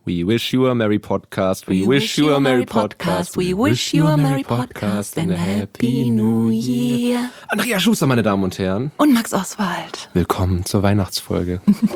We wish you a merry podcast. We wish you a merry podcast. We wish you a merry podcast and a happy new year. Andrea Schuster, meine Damen und Herren. Und Max Oswald. Willkommen zur Weihnachtsfolge.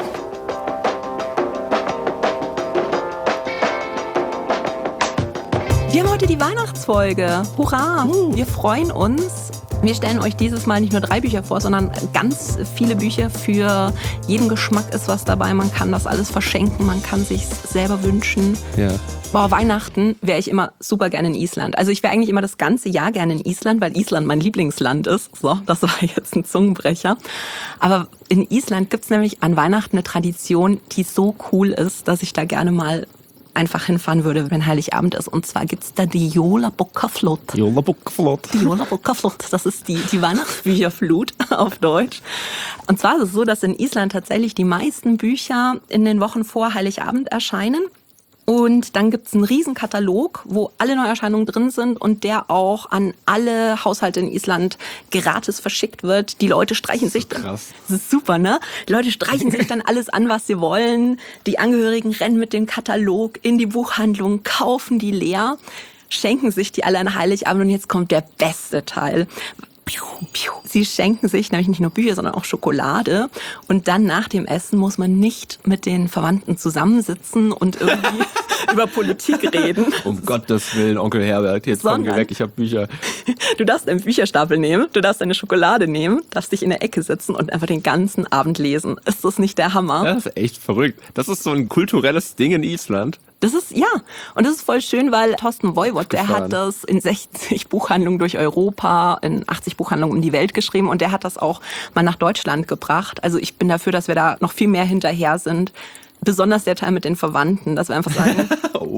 Wir haben heute die Weihnachtsfolge. Hurra! Wir freuen uns. Wir stellen euch dieses Mal nicht nur 3 Bücher vor, sondern ganz viele Bücher. Für jeden Geschmack ist was dabei. Man kann das alles verschenken, man kann sich selber wünschen. Ja. Boah, Weihnachten wäre ich immer super gerne in Island. Also ich wäre eigentlich immer das ganze Jahr gerne in Island, weil Island mein Lieblingsland ist. So, das war jetzt ein Zungenbrecher. Aber in Island gibt's nämlich an Weihnachten eine Tradition, die so cool ist, dass ich da gerne mal einfach hinfahren würde, wenn Heiligabend ist. Und zwar gibt's da die Jólabokkaflót. Jólabokkaflót. Die Jólabokkaflót, das ist die Weihnachtsbücherflut auf Deutsch. Und zwar ist es so, dass in Island tatsächlich die meisten Bücher in den Wochen vor Heiligabend erscheinen. Und dann gibt's einen riesen Katalog, wo alle Neuerscheinungen drin sind und der auch an alle Haushalte in Island gratis verschickt wird. Die Leute streichen sich dann. Krass. Das ist super, ne? Die Leute streichen sich dann alles an, was sie wollen. Die Angehörigen rennen mit dem Katalog in die Buchhandlung, kaufen die leer, schenken sich die alle an Heiligabend. Und jetzt kommt der beste Teil. Sie schenken sich nämlich nicht nur Bücher, sondern auch Schokolade. Und dann nach dem Essen muss man nicht mit den Verwandten zusammensitzen und irgendwie über Politik reden. Um Gottes Willen, Onkel Herbert, jetzt komm weg, ich hab Bücher. Du darfst einen Bücherstapel nehmen, du darfst deine Schokolade nehmen, darfst dich in der Ecke setzen und einfach den ganzen Abend lesen. Ist das nicht der Hammer? Ja, das ist echt verrückt. Das ist so ein kulturelles Ding in Island. Das ist, ja. Und das ist voll schön, weil Thorsten Voivod, der hat das in 60 Buchhandlungen durch Europa, in 80 Buchhandlungen um die Welt geschrieben und der hat das auch mal nach Deutschland gebracht. Also ich bin dafür, dass wir da noch viel mehr hinterher sind. Besonders der Teil mit den Verwandten, dass wir einfach sagen.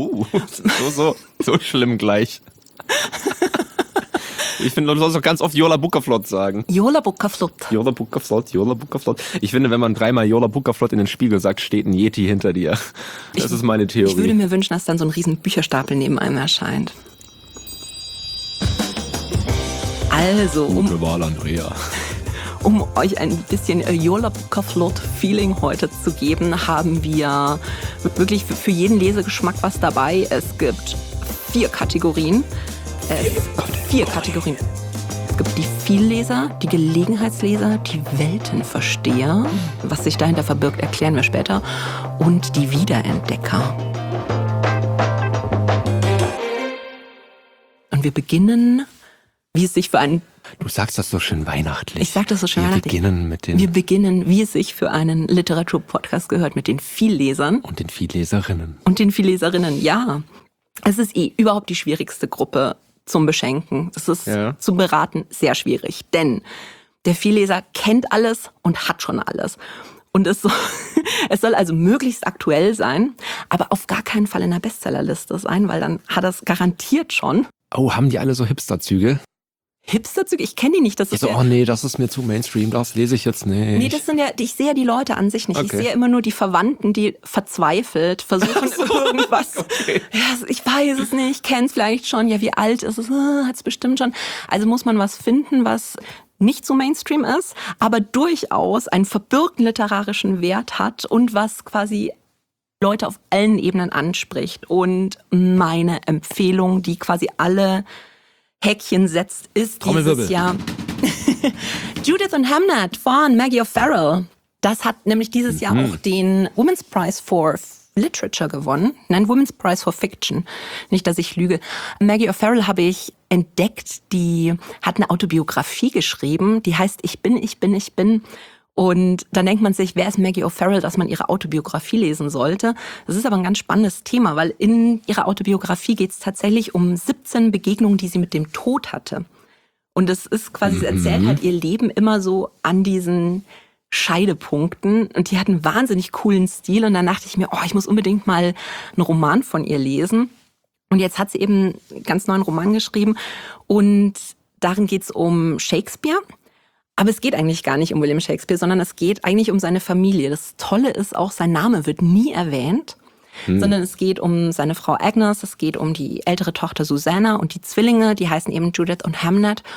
So schlimm gleich. Ich finde, du sollst auch ganz oft Jólabokkaflót sagen. Jólabokkaflót. Jólabokkaflót. Ich finde, wenn man 3-mal Jólabokkaflót in den Spiegel sagt, steht ein Yeti hinter dir. Das ist meine Theorie. Ich würde mir wünschen, dass dann so ein riesen Bücherstapel neben einem erscheint. Also, Gute Wahl, Andrea. Um euch ein bisschen Jólabokkaflót-Feeling heute zu geben, haben wir wirklich für jeden Lesegeschmack was dabei. Es gibt 4 Kategorien. 4 Kategorien. Es gibt die Vielleser, die Gelegenheitsleser, die Weltenversteher. Was sich dahinter verbirgt, erklären wir später. Und die Wiederentdecker. Und wir beginnen, wie es sich für einen... Du sagst das so schön weihnachtlich. Ich sag das so schön weihnachtlich. Wir beginnen, wie es sich für einen Literaturpodcast gehört, mit den Viellesern. Und den Vielleserinnen. Und den Vielleserinnen, ja. Es ist überhaupt die schwierigste Gruppe zum Beschenken. Das ist zum Beraten sehr schwierig, denn der Vielleser kennt alles und hat schon alles. Und es soll also möglichst aktuell sein, aber auf gar keinen Fall in der Bestsellerliste sein, weil dann hat er es garantiert schon. Oh, haben die alle so Hipsterzüge? Hipsterzüge? Ich kenne die nicht. Das ist oh nee, das ist mir zu Mainstream, das lese ich jetzt nicht. Nee, das sind ich sehe ja die Leute an sich nicht. Okay. Ich sehe immer nur die Verwandten, die verzweifelt versuchen irgendwas. Okay. Ja, ich weiß es nicht, kenn's vielleicht schon. Ja, wie alt ist es? Hat's bestimmt schon. Also muss man was finden, was nicht so Mainstream ist, aber durchaus einen verbürgten literarischen Wert hat und was quasi Leute auf allen Ebenen anspricht. Und meine Empfehlung, die quasi alle Häkchen setzt, ist dieses Jahr Judith und Hamnet von Maggie O'Farrell. Das hat nämlich dieses Jahr auch den Women's Prize for Literature gewonnen. Nein, Women's Prize for Fiction. Nicht, dass ich lüge. Maggie O'Farrell habe ich entdeckt, die hat eine Autobiografie geschrieben, die heißt Ich bin, ich bin, ich bin. Und dann denkt man sich, wer ist Maggie O'Farrell, dass man ihre Autobiografie lesen sollte. Das ist aber ein ganz spannendes Thema, weil in ihrer Autobiografie geht es tatsächlich um 17 Begegnungen, die sie mit dem Tod hatte. Und es ist quasi, sie erzählt halt ihr Leben immer so an diesen Scheidepunkten. Und die hat einen wahnsinnig coolen Stil. Und dann dachte ich mir, ich muss unbedingt mal einen Roman von ihr lesen. Und jetzt hat sie eben einen ganz neuen Roman geschrieben. Und darin geht es um Shakespeare. Aber es geht eigentlich gar nicht um William Shakespeare, sondern es geht eigentlich um seine Familie. Das Tolle ist auch, sein Name wird nie erwähnt, sondern es geht um seine Frau Agnes, es geht um die ältere Tochter Susanna und die Zwillinge, die heißen eben Judith und Hamnet.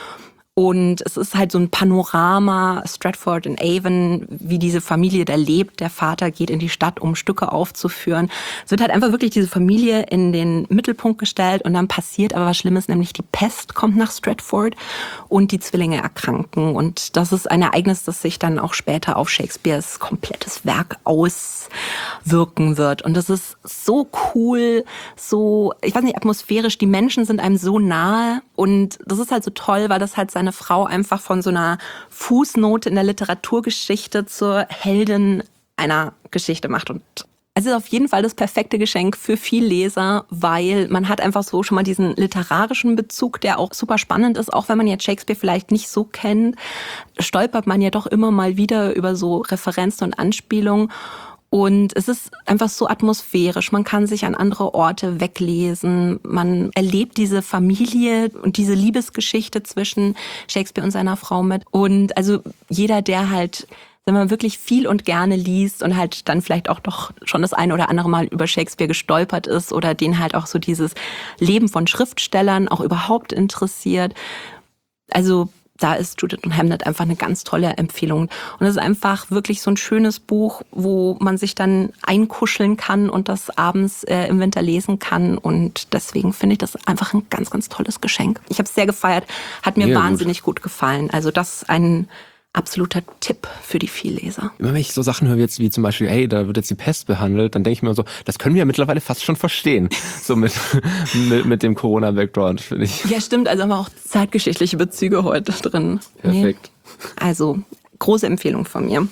Und es ist halt so ein Panorama, Stratford und Avon, wie diese Familie da lebt. Der Vater geht in die Stadt, um Stücke aufzuführen. Es wird halt einfach wirklich diese Familie in den Mittelpunkt gestellt und dann passiert aber was Schlimmes, nämlich die Pest kommt nach Stratford und die Zwillinge erkranken. Und das ist ein Ereignis, das sich dann auch später auf Shakespeares komplettes Werk auswirken wird. Und das ist so cool, so, ich weiß nicht, atmosphärisch. Die Menschen sind einem so nahe und das ist halt so toll, weil das halt seine Frau einfach von so einer Fußnote in der Literaturgeschichte zur Heldin einer Geschichte macht. Und es ist auf jeden Fall das perfekte Geschenk für viel Leser, weil man hat einfach so schon mal diesen literarischen Bezug, der auch super spannend ist. Auch wenn man jetzt Shakespeare vielleicht nicht so kennt, stolpert man ja doch immer mal wieder über so Referenzen und Anspielungen. Und es ist einfach so atmosphärisch. Man kann sich an andere Orte weglesen. Man erlebt diese Familie und diese Liebesgeschichte zwischen Shakespeare und seiner Frau mit. Und also jeder, der halt, wenn man wirklich viel und gerne liest und halt dann vielleicht auch doch schon das eine oder andere Mal über Shakespeare gestolpert ist oder den halt auch so dieses Leben von Schriftstellern auch überhaupt interessiert. Also da ist Judith und Hamnet einfach eine ganz tolle Empfehlung. Und es ist einfach wirklich so ein schönes Buch, wo man sich dann einkuscheln kann und das abends im Winter lesen kann. Und deswegen finde ich das einfach ein ganz, ganz tolles Geschenk. Ich habe es sehr gefeiert, hat mir wahnsinnig gut gefallen. Also das ist ein absoluter Tipp für die Vielleser. Immer wenn ich so Sachen höre jetzt wie zum Beispiel, hey, da wird jetzt die Pest behandelt, dann denke ich mir so, das können wir ja mittlerweile fast schon verstehen. So mit dem Corona-Background, finde ich. Ja, stimmt. Also haben wir auch zeitgeschichtliche Bezüge heute drin. Perfekt. Nee. Also, große Empfehlung von mir.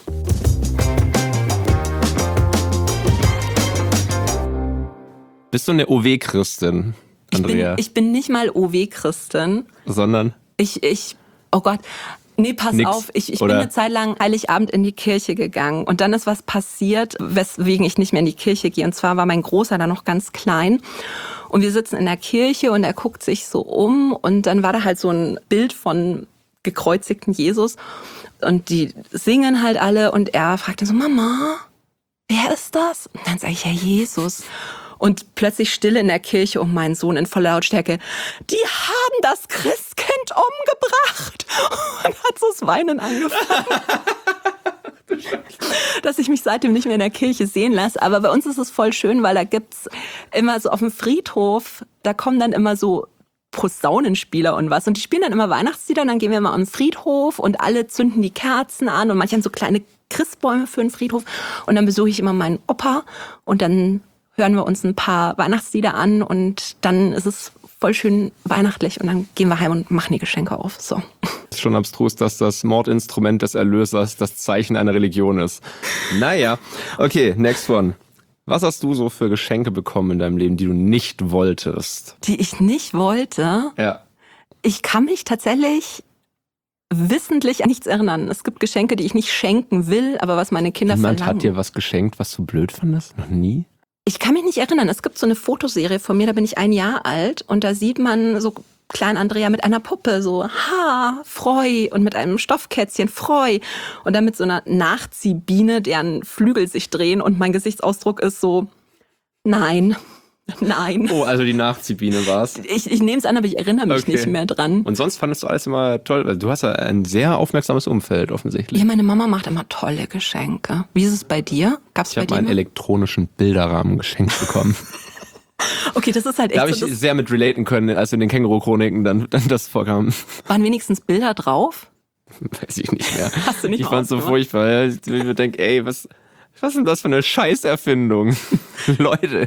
Bist du eine OW-Christin, Andrea? Ich bin nicht mal OW-Christin. Sondern? Oh Gott. Nee, pass auf, ich bin eine Zeit lang Heiligabend in die Kirche gegangen und dann ist was passiert, weswegen ich nicht mehr in die Kirche gehe. Und zwar war mein Großer da noch ganz klein und wir sitzen in der Kirche und er guckt sich so um und dann war da halt so ein Bild von gekreuzigten Jesus und die singen halt alle und er fragte so, Mama, wer ist das? Und dann sage ich, ja, Jesus. Und plötzlich Stille in der Kirche und mein Sohn in voller Lautstärke, die haben das Christkind umgebracht. Und hat so das Weinen angefangen. Dass ich mich seitdem nicht mehr in der Kirche sehen lasse. Aber bei uns ist es voll schön, weil da gibt's immer so auf dem Friedhof, da kommen dann immer so Posaunenspieler und was. Und die spielen dann immer Weihnachtslieder und dann gehen wir mal am Friedhof und alle zünden die Kerzen an und manche haben so kleine Christbäume für den Friedhof. Und dann besuche ich immer meinen Opa und dann hören wir uns ein paar Weihnachtslieder an und dann ist es voll schön weihnachtlich und dann gehen wir heim und machen die Geschenke auf. So. Ist schon abstrus, dass das Mordinstrument des Erlösers das Zeichen einer Religion ist. Naja, okay, next one. Was hast du so für Geschenke bekommen in deinem Leben, die du nicht wolltest? Die ich nicht wollte? Ja. Ich kann mich tatsächlich wissentlich an nichts erinnern. Es gibt Geschenke, die ich nicht schenken will, aber was meine Kinder verlangen. Niemand hat dir was geschenkt, was du blöd fandest? Noch nie? Ich kann mich nicht erinnern. Es gibt so eine Fotoserie von mir, da bin ich 1 Jahr alt und da sieht man so klein Andrea mit einer Puppe, so Freu und mit einem Stoffkätzchen Freu und dann mit so einer Nachziehbiene, deren Flügel sich drehen und mein Gesichtsausdruck ist so, nein. Oh, also die Nachziehbiene war's. Ich nehme es an, aber ich erinnere mich nicht mehr dran. Und sonst fandest du alles immer toll? Also du hast ja ein sehr aufmerksames Umfeld offensichtlich. Ja, meine Mama macht immer tolle Geschenke. Wie ist es bei dir? Gab's bei dir? Ich habe einen elektronischen Bilderrahmen geschenkt bekommen. Okay, das ist halt echt da habe ich sehr mit relaten können, als in den Känguru-Chroniken dann das vorkam. Waren wenigstens Bilder drauf? Weiß ich nicht mehr. Hast du nicht Ich fand's so furchtbar. Ich mir denke, ey, was ist denn das für eine Scheißerfindung? Leute.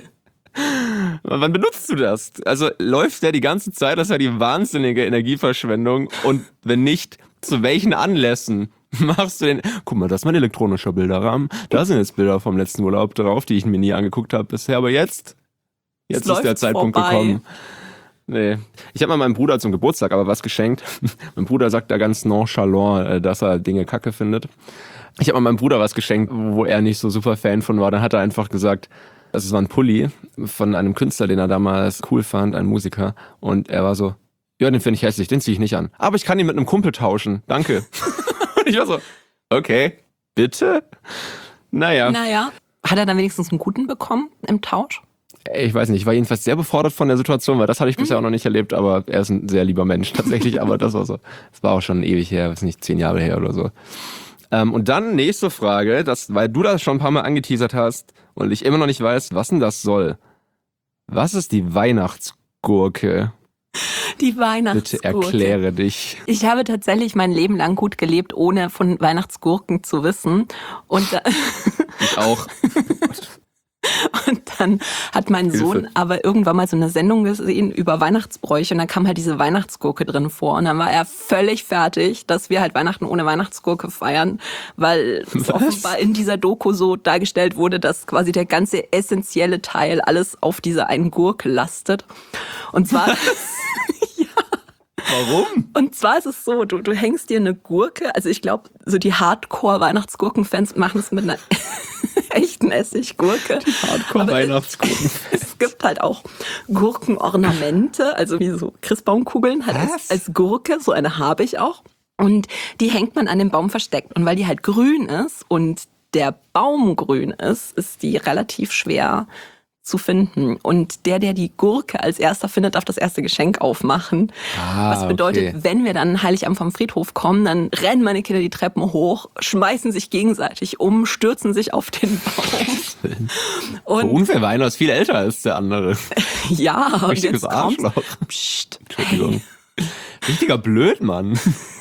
Wann benutzt du das? Also läuft der die ganze Zeit? Das ist ja die wahnsinnige Energieverschwendung. Und wenn nicht, zu welchen Anlässen machst du den? Guck mal, das ist mein elektronischer Bilderrahmen. Da sind jetzt Bilder vom letzten Urlaub drauf, die ich mir nie angeguckt habe bisher. Aber jetzt ist der Zeitpunkt gekommen. Nee. Ich habe mal meinem Bruder zum Geburtstag aber was geschenkt. Mein Bruder sagt da ganz nonchalant, dass er Dinge kacke findet. Ich habe mal meinem Bruder was geschenkt, wo er nicht so super Fan von war. Dann hat er einfach gesagt, das war ein Pulli von einem Künstler, den er damals cool fand, ein Musiker. Und er war so, ja, den finde ich hässlich, den ziehe ich nicht an. Aber ich kann ihn mit einem Kumpel tauschen, danke. Und ich war so, okay, bitte? Naja. Hat er dann wenigstens einen guten bekommen im Tausch? Ich weiß nicht, ich war jedenfalls sehr befordert von der Situation, weil das hatte ich bisher auch noch nicht erlebt, aber er ist ein sehr lieber Mensch tatsächlich, aber das war so, das war auch schon ewig her, weiß nicht, 10 Jahre her oder so. Und dann nächste Frage, weil du das schon ein paar Mal angeteasert hast und ich immer noch nicht weiß, was denn das soll. Was ist die Weihnachtsgurke? Die Weihnachtsgurke. Bitte erkläre dich. Ich habe tatsächlich mein Leben lang gut gelebt, ohne von Weihnachtsgurken zu wissen. Und ich auch. Und dann hat mein Sohn aber irgendwann mal so eine Sendung gesehen über Weihnachtsbräuche und dann kam halt diese Weihnachtsgurke drin vor und dann war er völlig fertig, dass wir halt Weihnachten ohne Weihnachtsgurke feiern, weil es offenbar in dieser Doku so dargestellt wurde, dass quasi der ganze essentielle Teil alles auf dieser einen Gurke lastet. Und zwar... Warum? Und zwar ist es so, du hängst dir eine Gurke, also ich glaube, so die Hardcore-Weihnachtsgurken-Fans machen es mit einer echten Essiggurke. Die Hardcore-Weihnachtsgurken. Es gibt halt auch Gurkenornamente, also wie so Christbaumkugeln, halt als Gurke, so eine habe ich auch. Und die hängt man an dem Baum versteckt. Und weil die halt grün ist und der Baum grün ist die relativ schwer zu finden. Und der die Gurke als erster findet, darf das erste Geschenk aufmachen. Was bedeutet, wenn wir dann Heiligabend vom Friedhof kommen, dann rennen meine Kinder die Treppen hoch, schmeißen sich gegenseitig um, stürzen sich auf den Baum. Und unfair, weil einer ist viel älter als der andere. Ja, und richtiges jetzt Arschloch. Psst. Entschuldigung. Richtiger Blödmann.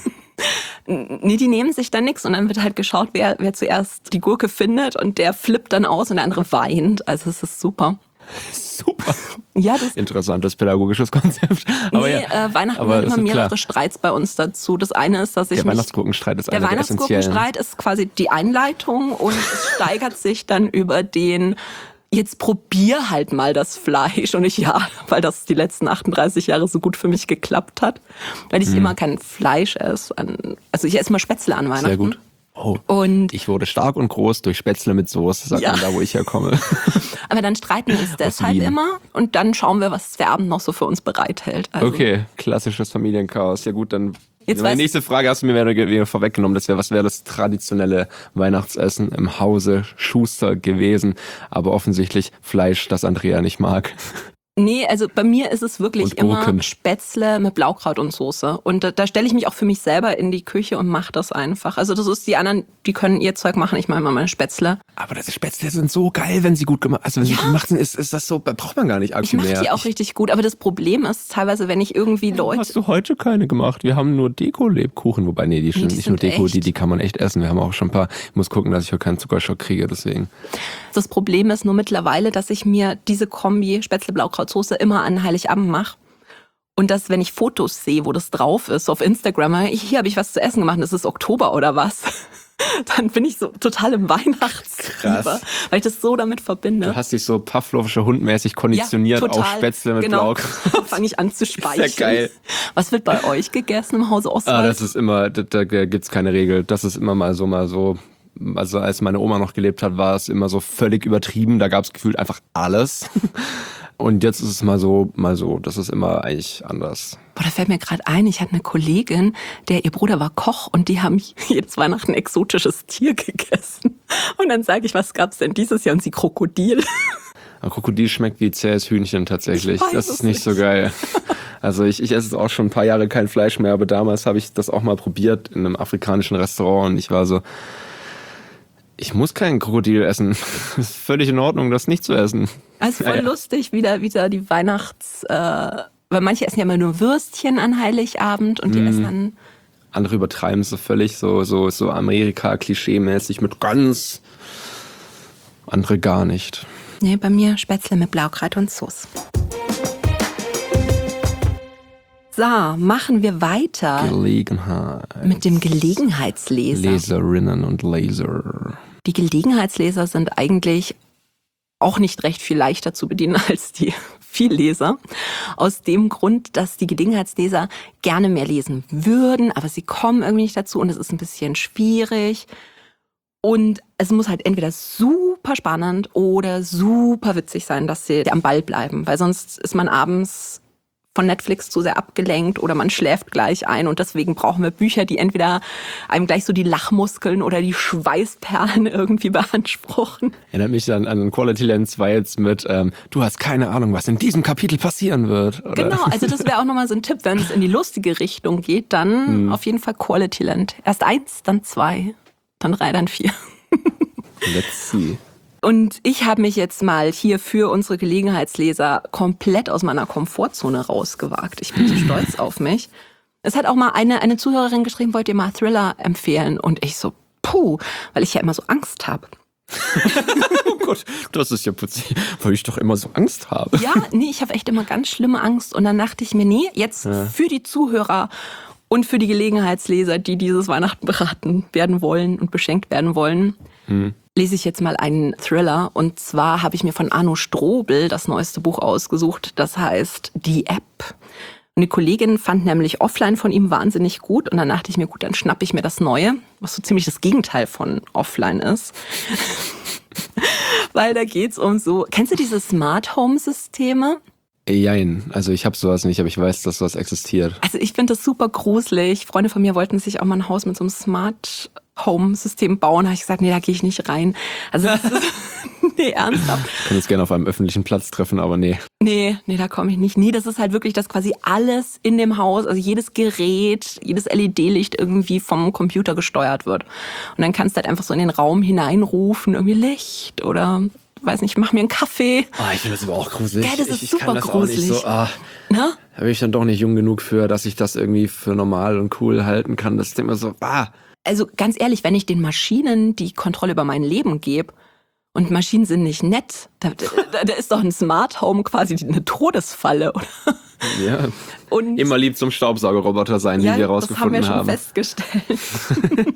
Nee, die nehmen sich dann nichts und dann wird halt geschaut, wer zuerst die Gurke findet und der flippt dann aus und der andere weint. Also es ist super. Super. Ja, das interessantes pädagogisches Konzept. Aber Weihnachten hat immer mehrere Streits bei uns dazu. Das eine ist, dass ich der Weihnachtsgurkenstreit ist einer der Weihnachtsgurkenstreit ist quasi die Einleitung und es steigert sich dann über den jetzt probier halt mal das Fleisch. Und weil das die letzten 38 Jahre so gut für mich geklappt hat. Weil ich immer kein Fleisch esse. Also ich esse immer Spätzle an Weihnachten. Sehr gut. Oh, und ich wurde stark und groß durch Spätzle mit Soße, sagt man da, wo ich herkomme. Aber dann streiten wir uns deshalb immer und dann schauen wir, was der Abend noch so für uns bereithält. Also okay, klassisches Familienchaos. Ja gut, dann jetzt meine nächste Frage hast du mir wieder vorweggenommen. Was wäre das traditionelle Weihnachtsessen im Hause Schuster gewesen? Aber offensichtlich Fleisch, das Andrea nicht mag. Nee, also bei mir ist es wirklich immer Spätzle mit Blaukraut und Soße. Und da stelle ich mich auch für mich selber in die Küche und mache das einfach. Also das ist, die anderen, die können ihr Zeug machen, ich mache immer meine Spätzle. Aber diese Spätzle sind so geil, wenn sie gut gemacht sind. Also wenn sie gut gemacht sind, ist das so, braucht man gar nicht arg viel mehr. Ich mache die auch richtig gut, aber das Problem ist teilweise, wenn ich irgendwie Leute... Hast du heute keine gemacht? Wir haben nur Deko-Lebkuchen, wobei, die sind nicht nur Deko, die kann man echt essen. Wir haben auch schon ein paar, ich muss gucken, dass ich heute keinen Zuckerschock kriege, deswegen. Das Problem ist nur mittlerweile, dass ich mir diese Kombi Spätzle, Blaukraut, Soße immer an Heiligabend mache. Und dass, wenn ich Fotos sehe, wo das drauf ist, auf Instagram, hier habe ich was zu essen gemacht, das ist Oktober oder was, dann bin ich so total im Weihnachtsfieber, weil ich das so damit verbinde. Du hast dich so pavlovische Hundmäßig konditioniert auf Spätzle mit Blaukraut. Fange ich an zu speicheln. Ist ja geil. Was wird bei euch gegessen im Hause Oswald? Das ist immer, da gibt's keine Regel. Das ist immer mal so. Also als meine Oma noch gelebt hat, war es immer so völlig übertrieben. Da gab's gefühlt einfach alles. Und jetzt ist es mal so. Das ist immer eigentlich anders. Boah, da fällt mir gerade ein, ich hatte eine Kollegin, ihr Bruder war Koch und die haben jedes Weihnachten ein exotisches Tier gegessen. Und dann sage ich, was gab's denn dieses Jahr? Und sie Krokodil. Ein Krokodil schmeckt wie zähes Hühnchen tatsächlich. Das ist nicht so geil. Also ich esse jetzt auch schon ein paar Jahre kein Fleisch mehr, aber damals habe ich das auch mal probiert in einem afrikanischen Restaurant und ich war so... Ich muss kein Krokodil essen. Es ist völlig in Ordnung, das nicht zu essen. Also voll lustig, wieder die weil manche essen ja immer nur Würstchen an Heiligabend und die essen dann... Andere übertreiben es so völlig, so Amerika-Klischee-mäßig mit ganz... Andere gar nicht. Nee, bei mir Spätzle mit Blaukraut und Sauce. So, machen wir weiter. Gelegenheit. Mit dem Gelegenheitsleser. Leserinnen und Leser. Die Gelegenheitsleser sind eigentlich auch nicht recht viel leichter zu bedienen als die Vielleser. Aus dem Grund, dass die Gelegenheitsleser gerne mehr lesen würden, aber sie kommen irgendwie nicht dazu und es ist ein bisschen schwierig. Und es muss halt entweder super spannend oder super witzig sein, dass sie am Ball bleiben, weil sonst ist man abends von Netflix zu sehr abgelenkt oder man schläft gleich ein und deswegen brauchen wir Bücher, die entweder einem gleich so die Lachmuskeln oder die Schweißperlen irgendwie beanspruchen. Erinnert mich dann an Quality Land 2 jetzt mit, du hast keine Ahnung, was in diesem Kapitel passieren wird. Oder? Genau, also das wäre auch nochmal so ein Tipp, wenn es in die lustige Richtung geht, dann auf jeden Fall Quality Land. Erst 1, dann 2, dann 3, dann 4. Let's see. Und ich habe mich jetzt mal hier für unsere Gelegenheitsleser komplett aus meiner Komfortzone rausgewagt. Ich bin so stolz auf mich. Es hat auch mal eine Zuhörerin geschrieben, wollt ihr mal Thriller empfehlen? Und ich so, weil ich ja immer so Angst habe. Oh Gott, das ist ja putzig, weil ich doch immer so Angst habe. Ja, nee, ich habe echt immer ganz schlimme Angst. Und dann dachte ich mir, nee, jetzt für die Zuhörer und für die Gelegenheitsleser, die dieses Weihnachten beraten werden wollen und beschenkt werden wollen, lese ich jetzt mal einen Thriller. Und zwar habe ich mir von Arno Strobel das neueste Buch ausgesucht. Das heißt Die App. Und die Kollegin fand nämlich Offline von ihm wahnsinnig gut. Und dann dachte ich mir, gut, dann schnappe ich mir das Neue, was so ziemlich das Gegenteil von Offline ist. Weil da geht's um so, kennst du diese Smart Home Systeme? Jein, also ich habe sowas nicht, aber ich weiß, dass sowas existiert. Also ich finde das super gruselig. Freunde von mir wollten sich auch mal ein Haus mit so einem Smart Home System bauen. Da habe ich gesagt, nee, da gehe ich nicht rein. Also das ist, nee, ernsthaft. Ich kann uns gerne auf einem öffentlichen Platz treffen, aber nee. Nee, da komme ich nicht. Nee, das ist halt wirklich, dass quasi alles in dem Haus, also jedes Gerät, jedes LED-Licht irgendwie vom Computer gesteuert wird. Und dann kannst du halt einfach so in den Raum hineinrufen, irgendwie Licht oder, weiß nicht, mach mir einen Kaffee. Ich finde das aber auch gruselig. Ja, das ist super kann das gruselig. Auch nicht so, Na? Da bin ich dann doch nicht jung genug für, dass ich das irgendwie für normal und cool halten kann. Das ist immer so, Also ganz ehrlich, wenn ich den Maschinen die Kontrolle über mein Leben gebe, und Maschinen sind nicht nett, da ist doch ein Smart Home quasi eine Todesfalle, oder? Ja. Und immer lieb zum Staubsaugerroboter sein, wie wir herausgefunden haben. Das haben wir schon festgestellt.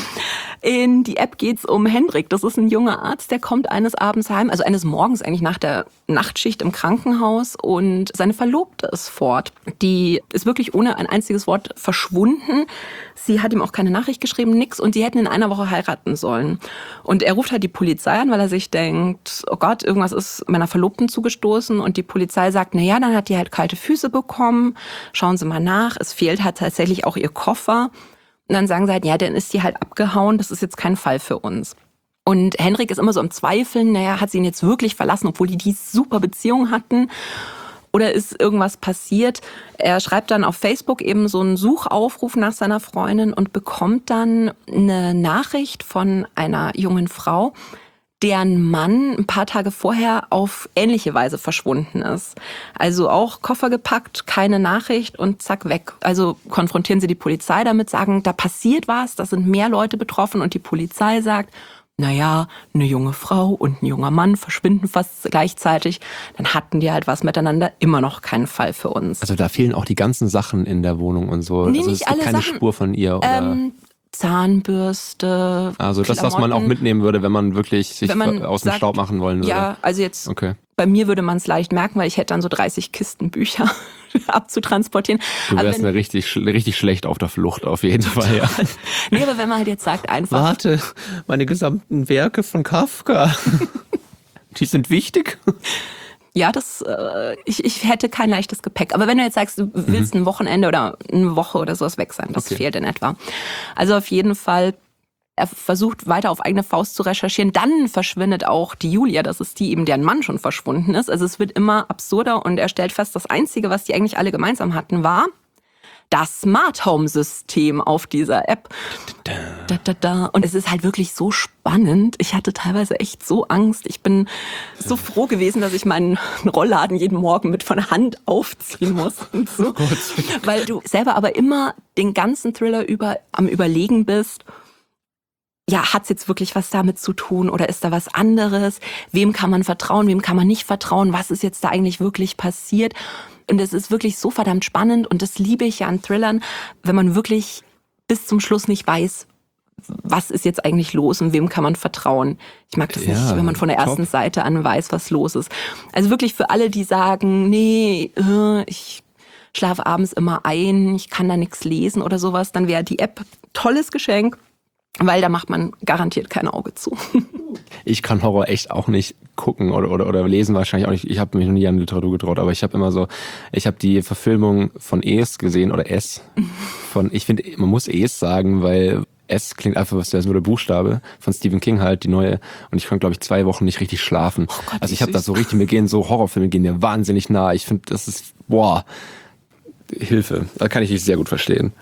In Die App geht's um Hendrik. Das ist ein junger Arzt, der kommt eines Abends heim, also eines Morgens eigentlich nach der Nachtschicht im Krankenhaus und seine Verlobte ist fort. Die ist wirklich ohne ein einziges Wort verschwunden. Sie hat ihm auch keine Nachricht geschrieben, nix und die hätten in einer Woche heiraten sollen. Und er ruft halt die Polizei an, weil er sich denkt, oh Gott, irgendwas ist meiner Verlobten zugestoßen und die Polizei sagt, naja, dann hat die halt kalte Füße bekommen, schauen Sie mal nach, es fehlt halt tatsächlich auch ihr Koffer. Und dann sagen sie halt, ja, dann ist die halt abgehauen, das ist jetzt kein Fall für uns. Und Hendrik ist immer so im Zweifeln, naja, hat sie ihn jetzt wirklich verlassen, obwohl die super Beziehung hatten? Oder ist irgendwas passiert? Er schreibt dann auf Facebook eben so einen Suchaufruf nach seiner Freundin und bekommt dann eine Nachricht von einer jungen Frau, deren Mann ein paar Tage vorher auf ähnliche Weise verschwunden ist. Also auch Koffer gepackt, keine Nachricht und zack, weg. Also konfrontieren sie die Polizei damit, sagen, da passiert was, da sind mehr Leute betroffen und die Polizei sagt, naja, eine junge Frau und ein junger Mann verschwinden fast gleichzeitig, dann hatten die halt was miteinander, immer noch kein Fall für uns. Also da fehlen auch die ganzen Sachen in der Wohnung und so. Nee, also nicht es gibt alle keine Sachen. Spur von ihr, oder? Zahnbürste, Also das, was man auch mitnehmen würde, wenn man wirklich sich aus dem Staub machen wollen würde. Ja, also jetzt okay. Bei mir würde man es leicht merken, weil ich hätte dann so 30 Kisten Bücher abzutransportieren. Du wärst mir richtig schlecht auf der Flucht auf jeden Fall. Ja. Nee, aber wenn man halt jetzt sagt einfach... Warte, meine gesamten Werke von Kafka, die sind wichtig. Ja, ich hätte kein leichtes Gepäck. Aber wenn du jetzt sagst, du willst ein Wochenende oder eine Woche oder sowas weg sein, das fehlt in etwa. Also auf jeden Fall, er versucht weiter auf eigene Faust zu recherchieren. Dann verschwindet auch die Julia, das ist die eben, deren Mann schon verschwunden ist. Also es wird immer absurder und er stellt fest, das Einzige, was die eigentlich alle gemeinsam hatten, war das Smart Home System auf dieser App. Und es ist halt wirklich so spannend. Ich hatte teilweise echt so Angst. Ich bin so froh gewesen, dass ich meinen Rollladen jeden Morgen mit von Hand aufziehen muss. Und so. Weil du selber aber immer den ganzen Thriller über am Überlegen bist, ja, hat's jetzt wirklich was damit zu tun oder ist da was anderes? Wem kann man vertrauen, wem kann man nicht vertrauen? Was ist jetzt da eigentlich wirklich passiert? Und es ist wirklich so verdammt spannend und das liebe ich ja an Thrillern, wenn man wirklich bis zum Schluss nicht weiß, was ist jetzt eigentlich los und wem kann man vertrauen. Ich mag das nicht, wenn man von der ersten Seite an weiß, was los ist. Also wirklich für alle, die sagen, nee, ich schlafe abends immer ein, ich kann da nichts lesen oder sowas, dann wäre die App tolles Geschenk. Weil da macht man garantiert kein Auge zu. Ich kann Horror echt auch nicht gucken oder lesen wahrscheinlich auch nicht. Ich habe mich noch nie an Literatur getraut, aber ich habe die Verfilmung von Es gesehen oder Es. Ich finde, man muss Es sagen, weil Es klingt einfach, was nur der Buchstabe von Stephen King halt, die neue. Und ich konnte, glaube ich, 2 Wochen nicht richtig schlafen. Oh Gott, also ich habe da so richtig, Horrorfilme gehen mir wahnsinnig nah. Ich finde, das ist, Hilfe. Da kann ich dich sehr gut verstehen.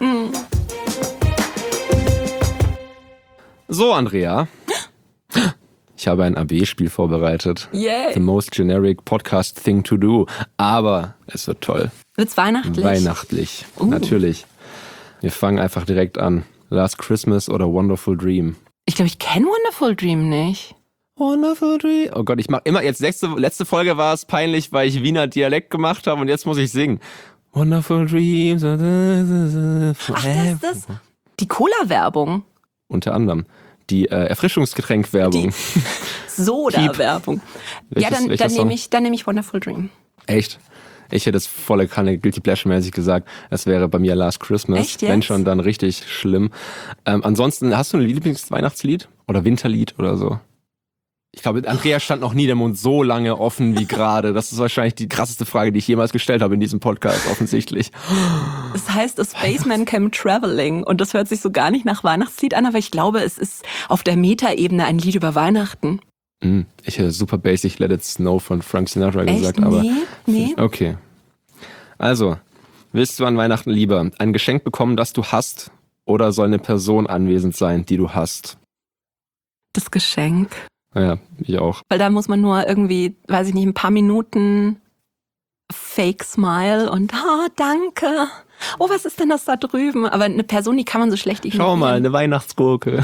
So, Andrea. Ich habe ein AB-Spiel vorbereitet. Yay. The most generic podcast thing to do. Aber es wird toll. Wird's weihnachtlich? Weihnachtlich, natürlich. Wir fangen einfach direkt an. Last Christmas oder Wonderful Dream? Ich glaube, ich kenne Wonderful Dream nicht. Wonderful Dream? Oh Gott, ich mache immer, jetzt letzte Folge war es peinlich, weil ich Wiener Dialekt gemacht habe und jetzt muss ich singen. Wonderful Dreams. Ach, das ist das? Die Cola-Werbung. Unter anderem. Die Erfrischungsgetränk-Werbung. Soda-Werbung. Ja, dann nehme ich Wonderful Dream. Echt? Ich hätte es volle Kanne Guilty Pleasure-mäßig gesagt. Es wäre bei mir Last Christmas. Echt jetzt? Wenn schon, dann richtig schlimm. Ansonsten, hast du ein Lieblingsweihnachtslied? Oder Winterlied oder so? Ich glaube, Andrea stand noch nie der Mund so lange offen wie gerade. Das ist wahrscheinlich die krasseste Frage, die ich jemals gestellt habe in diesem Podcast, offensichtlich. Das heißt, A Spaceman Came Traveling. Und das hört sich so gar nicht nach Weihnachtslied an, aber ich glaube, es ist auf der Meta-Ebene ein Lied über Weihnachten. Ich hätte super basic Let It Snow von Frank Sinatra gesagt. Echt? Aber Nee. okay. Also, willst du an Weihnachten lieber ein Geschenk bekommen, das du hast, oder soll eine Person anwesend sein, die du hast? Das Geschenk. Ja, ich auch. Weil da muss man nur irgendwie, weiß ich nicht, ein paar Minuten Fake Smile und danke. Oh, was ist denn das da drüben? Aber eine Person, die kann man so schlecht ignorieren. Schau mal, eine Weihnachtsgurke.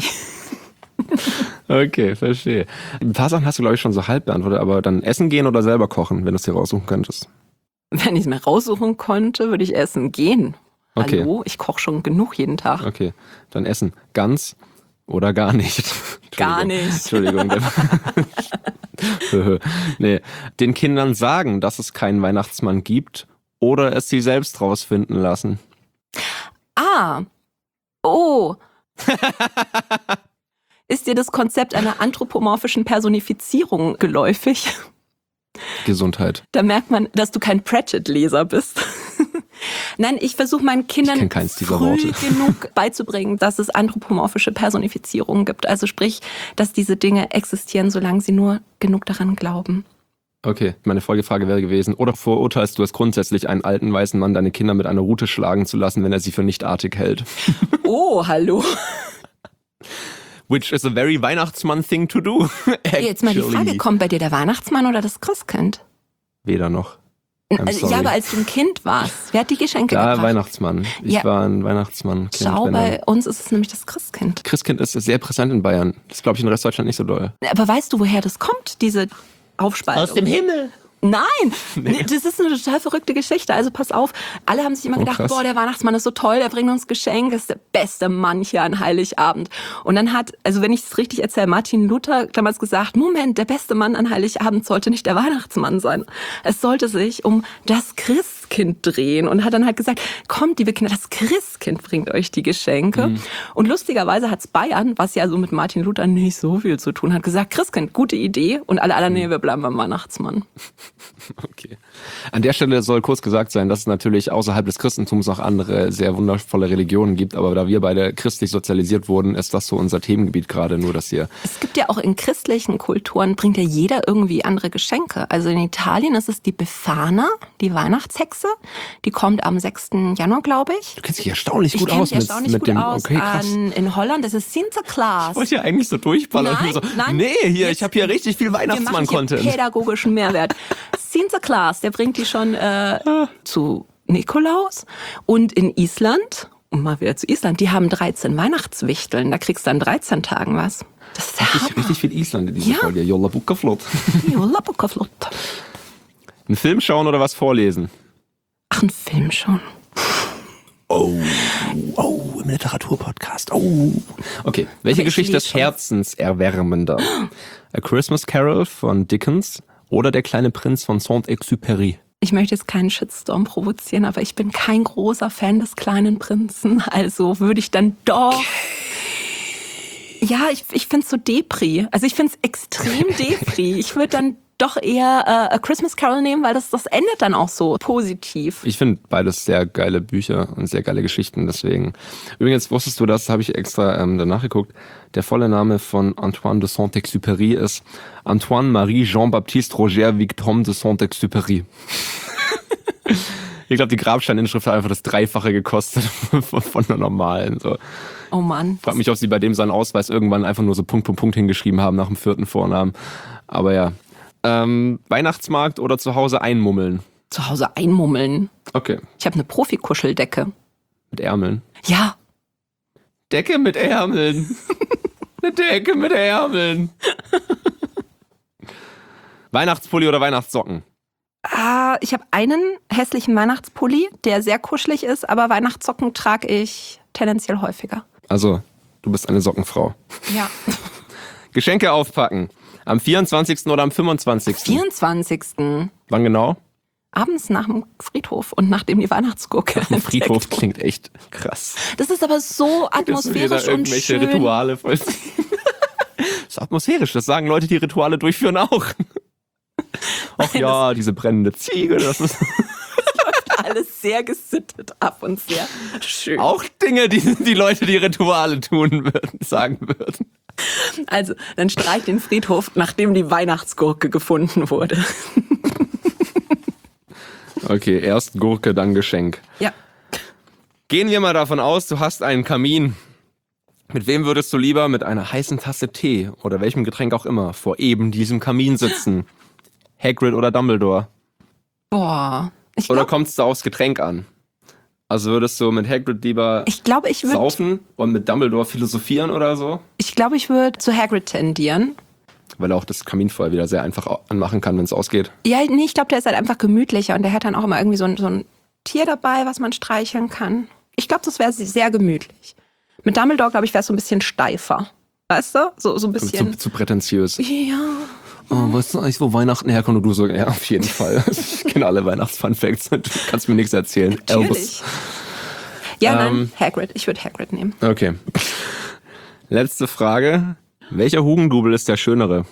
Okay, verstehe. Ein paar Sachen hast du, glaube ich, schon so halb beantwortet, aber dann essen gehen oder selber kochen, wenn du es dir raussuchen könntest? Wenn ich es mir raussuchen konnte, würde ich essen gehen. Okay. Hallo, ich koche schon genug jeden Tag. Okay, dann essen. Ganz oder gar nicht? Gar nicht. Entschuldigung. Nee. Den Kindern sagen, dass es keinen Weihnachtsmann gibt oder es sie selbst rausfinden lassen. Oh. Ist dir das Konzept einer anthropomorphischen Personifizierung geläufig? Gesundheit. Da merkt man, dass du kein Pratchett-Leser bist. Nein, ich versuche meinen Kindern früh genug beizubringen, dass es anthropomorphische Personifizierungen gibt. Also sprich, dass diese Dinge existieren, solange sie nur genug daran glauben. Okay, meine Folgefrage wäre gewesen, oder verurteilst du es grundsätzlich, einen alten weißen Mann deine Kinder mit einer Rute schlagen zu lassen, wenn er sie für nicht artig hält? Oh, hallo. Which is a very Weihnachtsmann thing to do. Jetzt mal die Frage, kommt bei dir der Weihnachtsmann oder das Christkind? Weder noch. Ja, aber als du ein Kind warst, wer hat die Geschenke gebracht? Ja, Weihnachtsmann. Ich war ein Weihnachtsmann. Schau, bei uns ist es nämlich das Christkind. Christkind ist sehr präsent in Bayern. Das ist, glaube ich, in Restdeutschland nicht so doll. Aber weißt du, woher das kommt, diese Aufspaltung? Aus dem Himmel. Nein, das ist eine total verrückte Geschichte. Also pass auf, alle haben sich immer gedacht, krass. Der Weihnachtsmann ist so toll, der bringt uns Geschenke, ist der beste Mann hier an Heiligabend. Und dann hat, also wenn ich es richtig erzähle, Martin Luther damals gesagt, Moment, der beste Mann an Heiligabend sollte nicht der Weihnachtsmann sein. Es sollte sich um das Christkind drehen und hat dann halt gesagt, kommt, liebe Kinder, das Christkind bringt euch die Geschenke. Und lustigerweise hat's Bayern, was ja so mit Martin Luther nicht so viel zu tun hat, gesagt, Christkind, gute Idee. Und alle anderen, nee, wir bleiben beim Weihnachtsmann. Okay. An der Stelle soll kurz gesagt sein, dass es natürlich außerhalb des Christentums noch andere sehr wundervolle Religionen gibt, aber da wir beide christlich sozialisiert wurden, ist das so unser Themengebiet gerade, nur dass hier... Es gibt ja auch in christlichen Kulturen, bringt ja jeder irgendwie andere Geschenke. Also in Italien ist es die Befana, die Weihnachtshexe, die kommt am 6. Januar, glaube ich. Du kennst dich erstaunlich gut aus mit dem... Okay, krass. In Holland ist es Sinterklaas. Ich wollte ja eigentlich so durchballern. Nein, nee, hier, ich habe hier richtig viel Weihnachtsmann-Content. Pädagogischen Mehrwert. Sinterklaas, der bringt die schon zu Nikolaus. Und in Island, um mal wieder zu Island, die haben 13 Weihnachtswichteln. Da kriegst du an 13 Tagen was. Das ist der Hammer. Richtig viel Island in dieser Folge. Jolla Buckerflott. Jolla Buckerflott. Einen Film schauen oder was vorlesen? Ach, einen Film schauen. Oh, im Literaturpodcast. Oh. Okay, welche Geschichte ist herzenserwärmender? A Christmas Carol von Dickens oder Der kleine Prinz von Saint-Exupéry? Ich möchte jetzt keinen Shitstorm provozieren, aber ich bin kein großer Fan des kleinen Prinzen. Also würde ich dann doch Ja, ich finde es so Depri. Also ich finde es extrem Depri. Ich würde dann doch eher A Christmas Carol nehmen, weil das endet dann auch so positiv. Ich finde beides sehr geile Bücher und sehr geile Geschichten, deswegen. Übrigens, wusstest du das, habe ich extra danach geguckt, der volle Name von Antoine de Saint-Exupéry ist Antoine-Marie Jean-Baptiste Roger Victor de Saint-Exupéry. Ich glaube, die Grabsteininschrift hat einfach das Dreifache gekostet von der normalen. So. Oh Mann. Frag mich, ob sie bei dem seinen Ausweis irgendwann einfach nur so Punkt, Punkt, Punkt hingeschrieben haben nach dem 4. Vornamen. Aber ja. Weihnachtsmarkt oder zu Hause einmummeln? Zu Hause einmummeln. Okay. Ich habe eine Profikuscheldecke. Mit Ärmeln? Ja. Decke mit Ärmeln. Eine Decke mit Ärmeln. Weihnachtspulli oder Weihnachtssocken? Ich habe einen hässlichen Weihnachtspulli, der sehr kuschelig ist, aber Weihnachtssocken trage ich tendenziell häufiger. Also, du bist eine Sockenfrau. Ja. Geschenke aufpacken. Am 24. oder am 25.? 24. Wann genau? Abends nach dem Friedhof und nachdem die Weihnachtsgurke. Ein Friedhof klingt echt krass. Das ist aber so atmosphärisch und irgendwelche schön. Rituale vollziehen. Das ist atmosphärisch, das sagen Leute, die Rituale durchführen auch. Ach ja, diese brennende Ziege, das ist alles sehr gesittet ab und sehr schön. auch Dinge, die Leute, die Rituale tun würden, sagen würden. Also, dann streich den Friedhof, nachdem die Weihnachtsgurke gefunden wurde. Okay, erst Gurke, dann Geschenk. Ja. Gehen wir mal davon aus, du hast einen Kamin. Mit wem würdest du lieber mit einer heißen Tasse Tee oder welchem Getränk auch immer vor eben diesem Kamin sitzen? Hagrid oder Dumbledore? Boah. Oder kommt es da aufs Getränk an? Also würdest du mit Hagrid lieber ich würde saufen und mit Dumbledore philosophieren oder so? Ich glaube, ich würde zu Hagrid tendieren. Weil er auch das Kaminfeuer wieder sehr einfach anmachen kann, wenn es ausgeht. Ja, nee, ich glaube, der ist halt einfach gemütlicher und der hat dann auch immer irgendwie so ein Tier dabei, was man streicheln kann. Ich glaube, das wäre sehr gemütlich. Mit Dumbledore, glaube ich, wäre es so ein bisschen steifer. Weißt du? So ein bisschen. Zu prätentiös. Ja. Oh, weißt du eigentlich, wo Weihnachten herkommt? Und du so, ja, auf jeden Fall. Ich kenne alle Weihnachts-Fun-Facts. Du kannst mir nichts erzählen. Natürlich. Elvis. Ja, nein, Hagrid. Ich würde Hagrid nehmen. Okay. Letzte Frage. Welcher Hugendubel ist der schönere?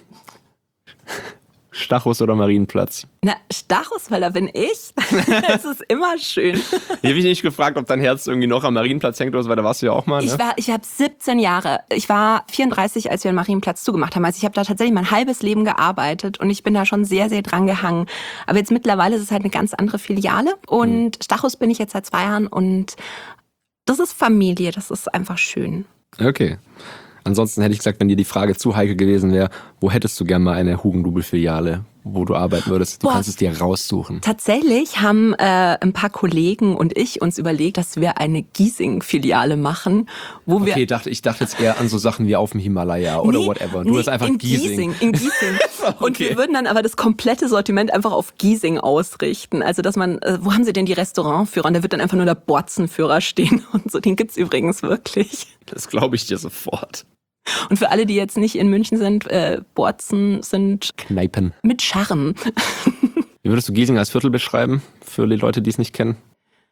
Stachus oder Marienplatz? Na, Stachus, weil da bin ich. Es ist immer schön. Hier habe ich nicht gefragt, ob dein Herz irgendwie noch am Marienplatz hängt oder so, weil da warst du ja auch mal, ne? Ich habe 17 Jahre. Ich war 34, als wir den Marienplatz zugemacht haben. Also ich habe da tatsächlich mein halbes Leben gearbeitet und ich bin da schon sehr, sehr dran gehangen. Aber jetzt mittlerweile ist es halt eine ganz andere Filiale und Stachus bin ich jetzt seit 2 Jahren und das ist Familie, das ist einfach schön. Okay. Ansonsten hätte ich gesagt, wenn dir die Frage zu heikel gewesen wäre, wo hättest du gern mal eine Hugendubel-Filiale, wo du arbeiten würdest? Du kannst es dir raussuchen. Tatsächlich haben ein paar Kollegen und ich uns überlegt, dass wir eine Giesing-Filiale machen, wo wir... Okay, ich dachte jetzt eher an so Sachen wie auf dem Himalaya oder whatever. Du hast einfach in Giesing. In Giesing. Okay. Und wir würden dann aber das komplette Sortiment einfach auf Giesing ausrichten. Also, dass man, wo haben sie denn die Restaurantführer? Und da wird dann einfach nur der Borzenführer stehen und so. Den gibt's übrigens wirklich. Das glaube ich dir sofort. Und für alle, die jetzt nicht in München sind, Borzen sind Kneipen. mit Charme. Wie würdest du Giesing als Viertel beschreiben, für die Leute, die es nicht kennen?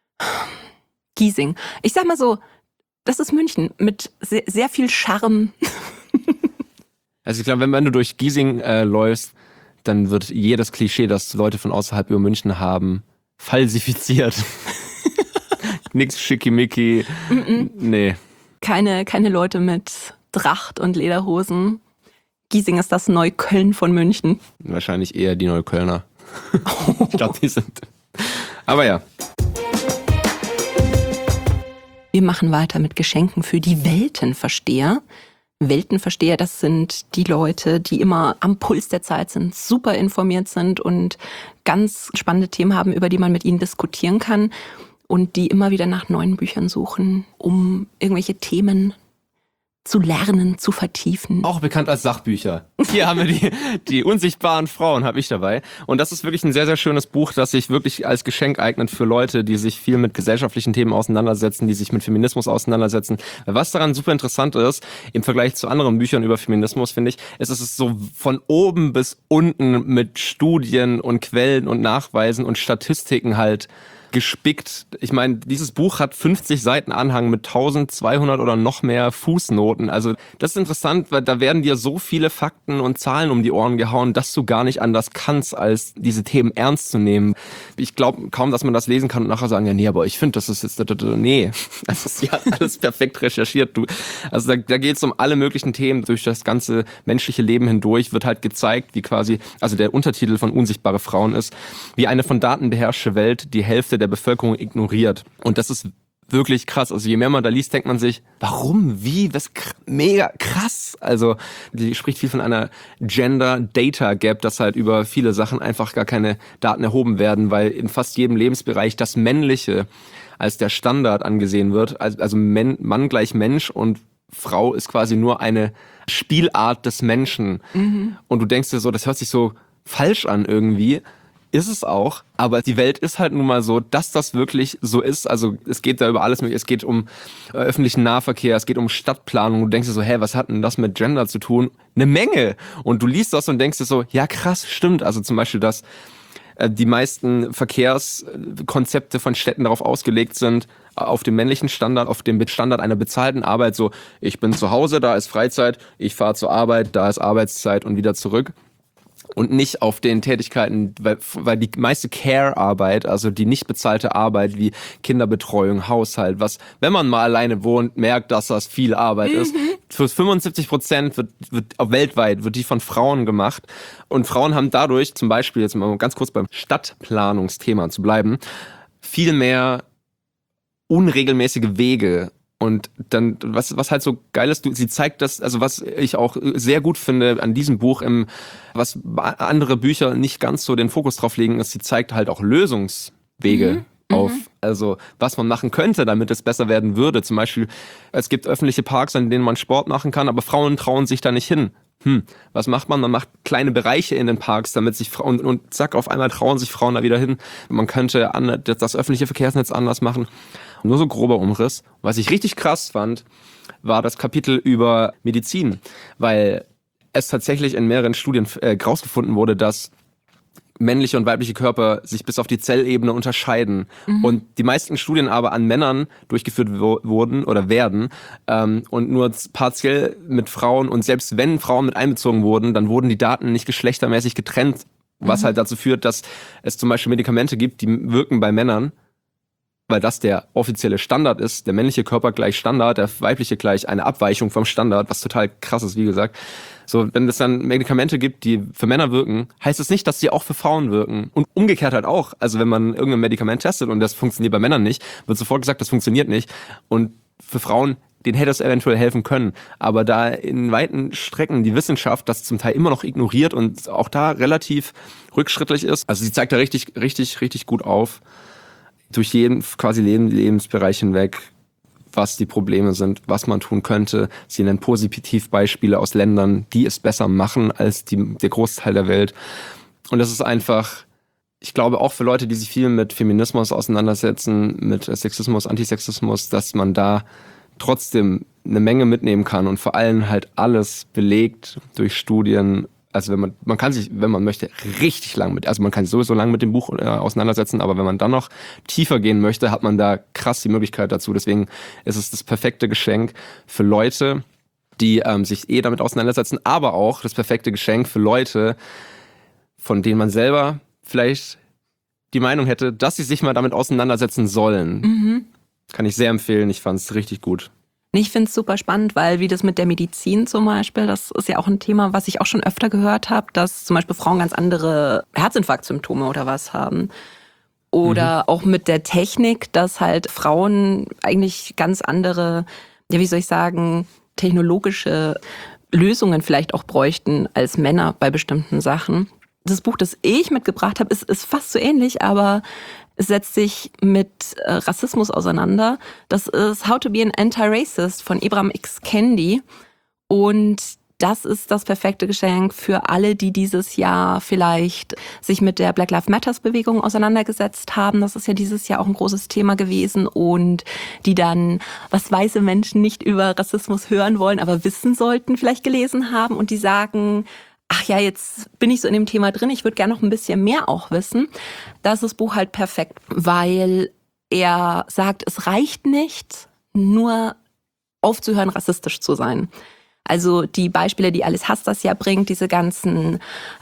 Giesing. Ich sag mal so, das ist München mit sehr, sehr viel Charme. Also ich glaube, wenn du durch Giesing läufst, dann wird jedes Klischee, das Leute von außerhalb über München haben, falsifiziert. Nix schickimicki. Nee. Keine Leute mit Tracht und Lederhosen. Giesing ist das Neukölln von München. Wahrscheinlich eher die Neuköllner. Ich glaube, die sind... Aber ja. Wir machen weiter mit Geschenken für die Weltenversteher. Weltenversteher, das sind die Leute, die immer am Puls der Zeit sind, super informiert sind und ganz spannende Themen haben, über die man mit ihnen diskutieren kann und die immer wieder nach neuen Büchern suchen, um irgendwelche Themen zu lernen, zu vertiefen. Auch bekannt als Sachbücher. Hier haben wir die unsichtbaren Frauen, habe ich dabei. Und das ist wirklich ein sehr, sehr schönes Buch, das sich wirklich als Geschenk eignet für Leute, die sich viel mit gesellschaftlichen Themen auseinandersetzen, die sich mit Feminismus auseinandersetzen. Was daran super interessant ist, im Vergleich zu anderen Büchern über Feminismus, finde ich, ist, dass es so von oben bis unten mit Studien und Quellen und Nachweisen und Statistiken halt gespickt. Ich meine, dieses Buch hat 50 Seiten Anhang mit 1200 oder noch mehr Fußnoten. Also das ist interessant, weil da werden dir so viele Fakten und Zahlen um die Ohren gehauen, dass du gar nicht anders kannst, als diese Themen ernst zu nehmen. Ich glaube kaum, dass man das lesen kann und nachher sagen, ja nee, aber ich finde, das ist jetzt... Nee, das ist ja alles perfekt recherchiert. Also da geht es um alle möglichen Themen. Durch das ganze menschliche Leben hindurch wird halt gezeigt, wie quasi, also der Untertitel von Unsichtbare Frauen ist, wie eine von Daten beherrschte Welt die Hälfte der Bevölkerung ignoriert. Und das ist wirklich krass. Also je mehr man da liest, denkt man sich, warum, wie, was, mega krass. Also die spricht viel von einer Gender-Data-Gap, dass halt über viele Sachen einfach gar keine Daten erhoben werden, weil in fast jedem Lebensbereich das Männliche als der Standard angesehen wird. Also Mann gleich Mensch und Frau ist quasi nur eine Spielart des Menschen. Mhm. Und du denkst dir so, das hört sich so falsch an irgendwie. Ist es auch, aber die Welt ist halt nun mal so, dass das wirklich so ist. Also es geht da über alles mögliche. Es geht um öffentlichen Nahverkehr, es geht um Stadtplanung. Du denkst dir so, was hat denn das mit Gender zu tun? Eine Menge. Und du liest das und denkst dir so, ja krass, stimmt. Also zum Beispiel, dass die meisten Verkehrskonzepte von Städten darauf ausgelegt sind, auf dem männlichen Standard, auf dem Standard einer bezahlten Arbeit. So, ich bin zu Hause, da ist Freizeit, ich fahre zur Arbeit, da ist Arbeitszeit und wieder zurück. Und nicht auf den Tätigkeiten, weil die meiste Care-Arbeit, also die nicht bezahlte Arbeit wie Kinderbetreuung, Haushalt, was, wenn man mal alleine wohnt, merkt, dass das viel Arbeit ist. Für 75% wird weltweit wird die von Frauen gemacht. Und Frauen haben dadurch, zum Beispiel, jetzt mal ganz kurz beim Stadtplanungsthema zu bleiben, viel mehr unregelmäßige Wege. Und dann, was halt so geil ist, sie zeigt das, also was ich auch sehr gut finde an diesem Buch, was andere Bücher nicht ganz so den Fokus drauf legen, ist, sie zeigt halt auch Lösungswege auf, also was man machen könnte, damit es besser werden würde. Zum Beispiel, es gibt öffentliche Parks, an denen man Sport machen kann, aber Frauen trauen sich da nicht hin. Was macht man? Man macht kleine Bereiche in den Parks, damit sich Frauen, und zack, auf einmal trauen sich Frauen da wieder hin. Man könnte das öffentliche Verkehrsnetz anders machen. Nur so grober Umriss. Was ich richtig krass fand, war das Kapitel über Medizin, weil es tatsächlich in mehreren Studien herausgefunden wurde, dass männliche und weibliche Körper sich bis auf die Zellebene unterscheiden. Und die meisten Studien aber an Männern durchgeführt wurden oder werden und nur partiell mit Frauen. Und selbst wenn Frauen mit einbezogen wurden, dann wurden die Daten nicht geschlechtermäßig getrennt, was halt dazu führt, dass es zum Beispiel Medikamente gibt, die wirken bei Männern, weil das der offizielle Standard ist, der männliche Körper gleich Standard, der weibliche gleich eine Abweichung vom Standard, was total krass ist, wie gesagt. So, wenn es dann Medikamente gibt, die für Männer wirken, heißt es nicht, dass sie auch für Frauen wirken. Und umgekehrt halt auch. Also wenn man irgendein Medikament testet und das funktioniert bei Männern nicht, wird sofort gesagt, das funktioniert nicht. Und für Frauen, denen hätte es eventuell helfen können. Aber da in weiten Strecken die Wissenschaft das zum Teil immer noch ignoriert und auch da relativ rückschrittlich ist. Also sie zeigt da richtig, richtig, richtig gut auf, durch jeden quasi Lebensbereich hinweg, was die Probleme sind, was man tun könnte. Sie nennen Positivbeispiele aus Ländern, die es besser machen als der Großteil der Welt. Und das ist einfach, ich glaube auch für Leute, die sich viel mit Feminismus auseinandersetzen, mit Sexismus, Antisexismus, dass man da trotzdem eine Menge mitnehmen kann und vor allem halt alles belegt durch Studien. Also man kann sich, wenn man möchte, richtig lang also man kann sich sowieso lang mit dem Buch auseinandersetzen, aber wenn man dann noch tiefer gehen möchte, hat man da krass die Möglichkeit dazu. Deswegen ist es das perfekte Geschenk für Leute, die sich damit auseinandersetzen, aber auch das perfekte Geschenk für Leute, von denen man selber vielleicht die Meinung hätte, dass sie sich mal damit auseinandersetzen sollen. Kann ich sehr empfehlen, ich fand es richtig gut. Ich finde es super spannend, weil wie das mit der Medizin zum Beispiel, das ist ja auch ein Thema, was ich auch schon öfter gehört habe, dass zum Beispiel Frauen ganz andere Herzinfarktsymptome oder was haben. Oder auch mit der Technik, dass halt Frauen eigentlich ganz andere, ja wie soll ich sagen, technologische Lösungen vielleicht auch bräuchten als Männer bei bestimmten Sachen. Das Buch, das ich mitgebracht habe, ist fast so ähnlich, aber es setzt sich mit Rassismus auseinander. Das ist How to be an Anti-Racist von Ibram X. Kendi. Und das ist das perfekte Geschenk für alle, die dieses Jahr vielleicht sich mit der Black Lives Matters Bewegung auseinandergesetzt haben. Das ist ja dieses Jahr auch ein großes Thema gewesen. Und die dann, was weiße Menschen nicht über Rassismus hören wollen, aber wissen sollten, vielleicht gelesen haben. Und die sagen, ach ja, jetzt bin ich so in dem Thema drin, ich würde gerne noch ein bisschen mehr auch wissen. Da ist das Buch halt perfekt, weil er sagt, es reicht nicht, nur aufzuhören, rassistisch zu sein. Also die Beispiele, die Alice Hastas ja bringt, diese ganzen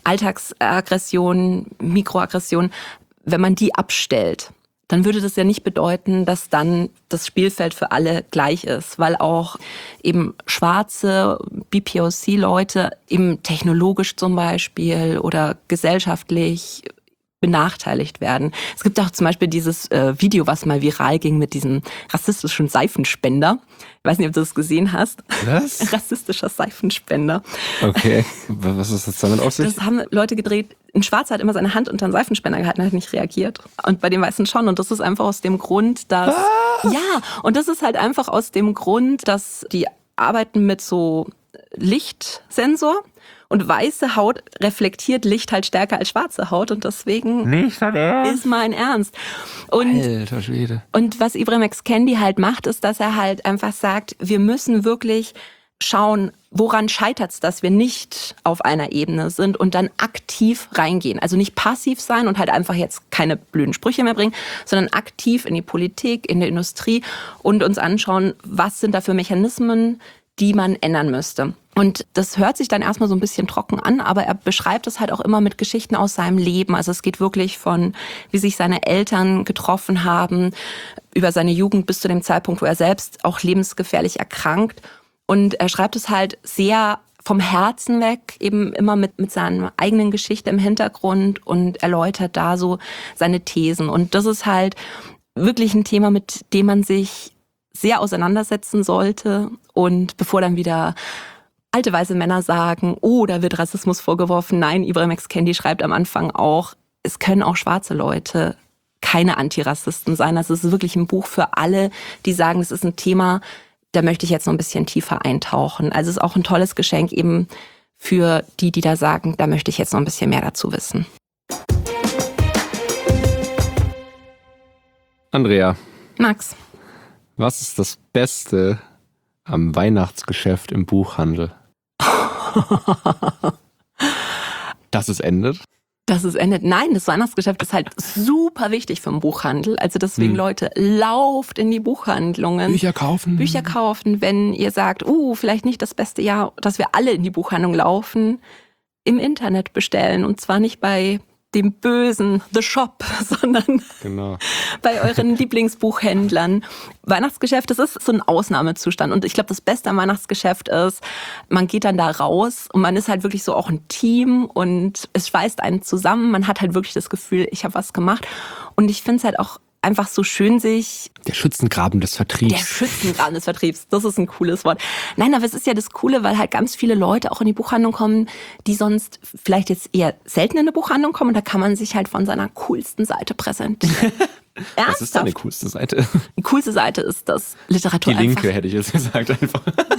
Alltagsaggressionen, Mikroaggressionen, wenn man die abstellt, dann würde das ja nicht bedeuten, dass dann das Spielfeld für alle gleich ist, weil auch eben schwarze BPOC-Leute eben technologisch zum Beispiel oder gesellschaftlich benachteiligt werden. Es gibt auch zum Beispiel dieses Video, was mal viral ging mit diesem rassistischen Seifenspender. Ich weiß nicht, ob du das gesehen hast. Was? Rassistischer Seifenspender. Okay, was ist das damit auf sich? Das haben Leute gedreht. Ein Schwarzer hat immer seine Hand unter den Seifenspender gehalten und hat nicht reagiert. Und bei den Weißen schon. Und das ist einfach aus dem Grund, dass... Ja, und das ist halt einfach aus dem Grund, dass die arbeiten mit so Lichtsensor. Und weiße Haut reflektiert Licht halt stärker als schwarze Haut und deswegen ist mein Ernst. Und, Alter Schwede. Und was Ibram X. Kendi halt macht, ist, dass er halt einfach sagt, wir müssen wirklich schauen, woran scheitert es, dass wir nicht auf einer Ebene sind und dann aktiv reingehen. Also nicht passiv sein und halt einfach jetzt keine blöden Sprüche mehr bringen, sondern aktiv in die Politik, in der Industrie und uns anschauen, was sind da für Mechanismen, die man ändern müsste. Und das hört sich dann erstmal so ein bisschen trocken an, aber er beschreibt es halt auch immer mit Geschichten aus seinem Leben. Also es geht wirklich von, wie sich seine Eltern getroffen haben, über seine Jugend bis zu dem Zeitpunkt, wo er selbst auch lebensgefährlich erkrankt. Und er schreibt es halt sehr vom Herzen weg, eben immer mit seiner eigenen Geschichte im Hintergrund und erläutert da so seine Thesen. Und das ist halt wirklich ein Thema, mit dem man sich sehr auseinandersetzen sollte. Und bevor dann wieder alte weiße Männer sagen, oh, da wird Rassismus vorgeworfen. Nein, Ibram X. Kendi schreibt am Anfang auch, es können auch schwarze Leute keine Antirassisten sein. Das ist wirklich ein Buch für alle, die sagen, es ist ein Thema, da möchte ich jetzt noch ein bisschen tiefer eintauchen. Also es ist auch ein tolles Geschenk eben für die da sagen, da möchte ich jetzt noch ein bisschen mehr dazu wissen. Andrea. Max. Was ist das Beste am Weihnachtsgeschäft im Buchhandel? Dass es endet? Dass es endet. Nein, das Weihnachtsgeschäft ist halt super wichtig für den Buchhandel. Also deswegen, Leute, lauft in die Buchhandlungen. Bücher kaufen. Bücher kaufen, wenn ihr sagt, vielleicht nicht das beste Jahr, dass wir alle in die Buchhandlung laufen, im Internet bestellen. Und zwar nicht bei dem bösen The Shop, sondern bei euren Lieblingsbuchhändlern. Weihnachtsgeschäft, das ist so ein Ausnahmezustand. Und ich glaube, das Beste am Weihnachtsgeschäft ist, man geht dann da raus und man ist halt wirklich so auch ein Team und es schweißt einen zusammen. Man hat halt wirklich das Gefühl, ich habe was gemacht. Und ich finde es halt auch einfach so schön, sich... Der Schützengraben des Vertriebs. Der Schützengraben des Vertriebs, das ist ein cooles Wort. Nein, aber es ist ja das Coole, weil halt ganz viele Leute auch in die Buchhandlung kommen, die sonst vielleicht jetzt eher selten in eine Buchhandlung kommen. Und da kann man sich halt von seiner coolsten Seite präsentieren. Was ist deine coolste Seite? Die coolste Seite ist das Literatur. Die linke, hätte ich jetzt gesagt, einfach.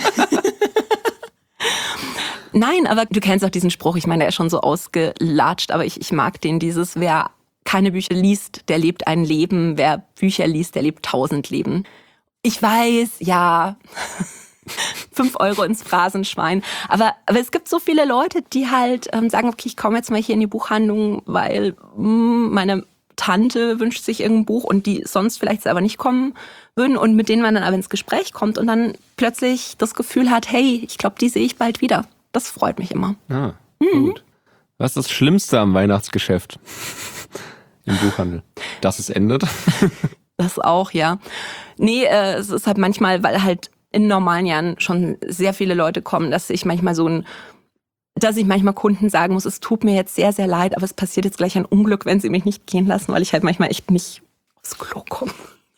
Nein, aber du kennst auch diesen Spruch, ich meine, der ist schon so ausgelatscht, aber ich mag den, wer keine Bücher liest, der lebt ein Leben. Wer Bücher liest, der lebt 1000 Leben. Ich weiß, ja, 5 Euro ins Phrasenschwein. Aber es gibt so viele Leute, die halt sagen, okay, ich komme jetzt mal hier in die Buchhandlung, weil meine Tante wünscht sich irgendein Buch und die sonst vielleicht selber nicht kommen würden und mit denen man dann aber ins Gespräch kommt und dann plötzlich das Gefühl hat, hey, ich glaube, die sehe ich bald wieder. Das freut mich immer. Ah, gut. Was ist das Schlimmste am Weihnachtsgeschäft? Im Buchhandel. Dass es endet? Das auch, ja. Nee, es ist halt manchmal, weil halt in normalen Jahren schon sehr viele Leute kommen, dass ich manchmal Kunden sagen muss, es tut mir jetzt sehr, sehr leid, aber es passiert jetzt gleich ein Unglück, wenn sie mich nicht gehen lassen, weil ich halt manchmal echt nicht aufs Klo komme.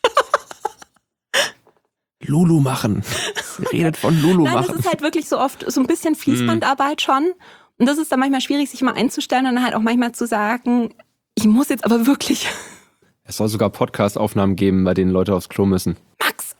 Lulu machen. Sie redet von Lulu machen. Nein, das ist halt wirklich so oft so ein bisschen Fließbandarbeit schon. Und das ist dann manchmal schwierig, sich mal einzustellen und dann halt auch manchmal zu sagen, ich muss jetzt aber wirklich... Es soll sogar Podcast-Aufnahmen geben, bei denen Leute aufs Klo müssen. Max!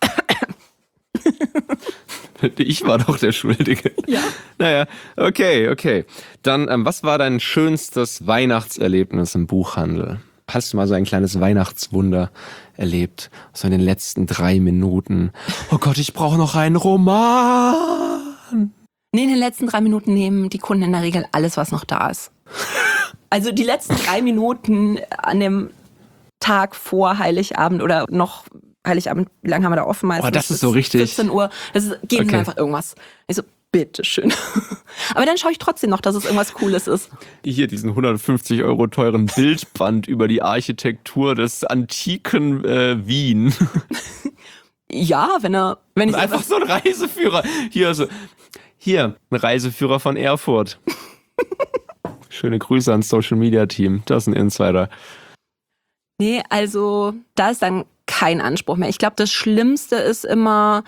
Ich war doch der Schuldige. Ja. Naja, okay. Dann, was war dein schönstes Weihnachtserlebnis im Buchhandel? Hast du mal so ein kleines Weihnachtswunder erlebt? So in den letzten 3 Minuten. Oh Gott, ich brauche noch einen Roman. Nee, in den letzten 3 Minuten nehmen die Kunden in der Regel alles, was noch da ist. Also die letzten 3 Minuten an dem Tag vor Heiligabend oder noch Heiligabend, wie lange haben wir da offen meistens? Oh, das ist so richtig. 14 Uhr. Geben wir einfach irgendwas. Ich so, bitteschön. Aber dann schaue ich trotzdem noch, dass es irgendwas Cooles ist. Hier diesen 150 € teuren Bildband über die Architektur des antiken Wien. Ja, wenn ich einfach so ein Reiseführer. Hier, ein Reiseführer von Erfurt. Schöne Grüße ans Social Media Team. Das ist ein Insider. Nee, also da ist dann kein Anspruch mehr. Ich glaube, das Schlimmste ist immer,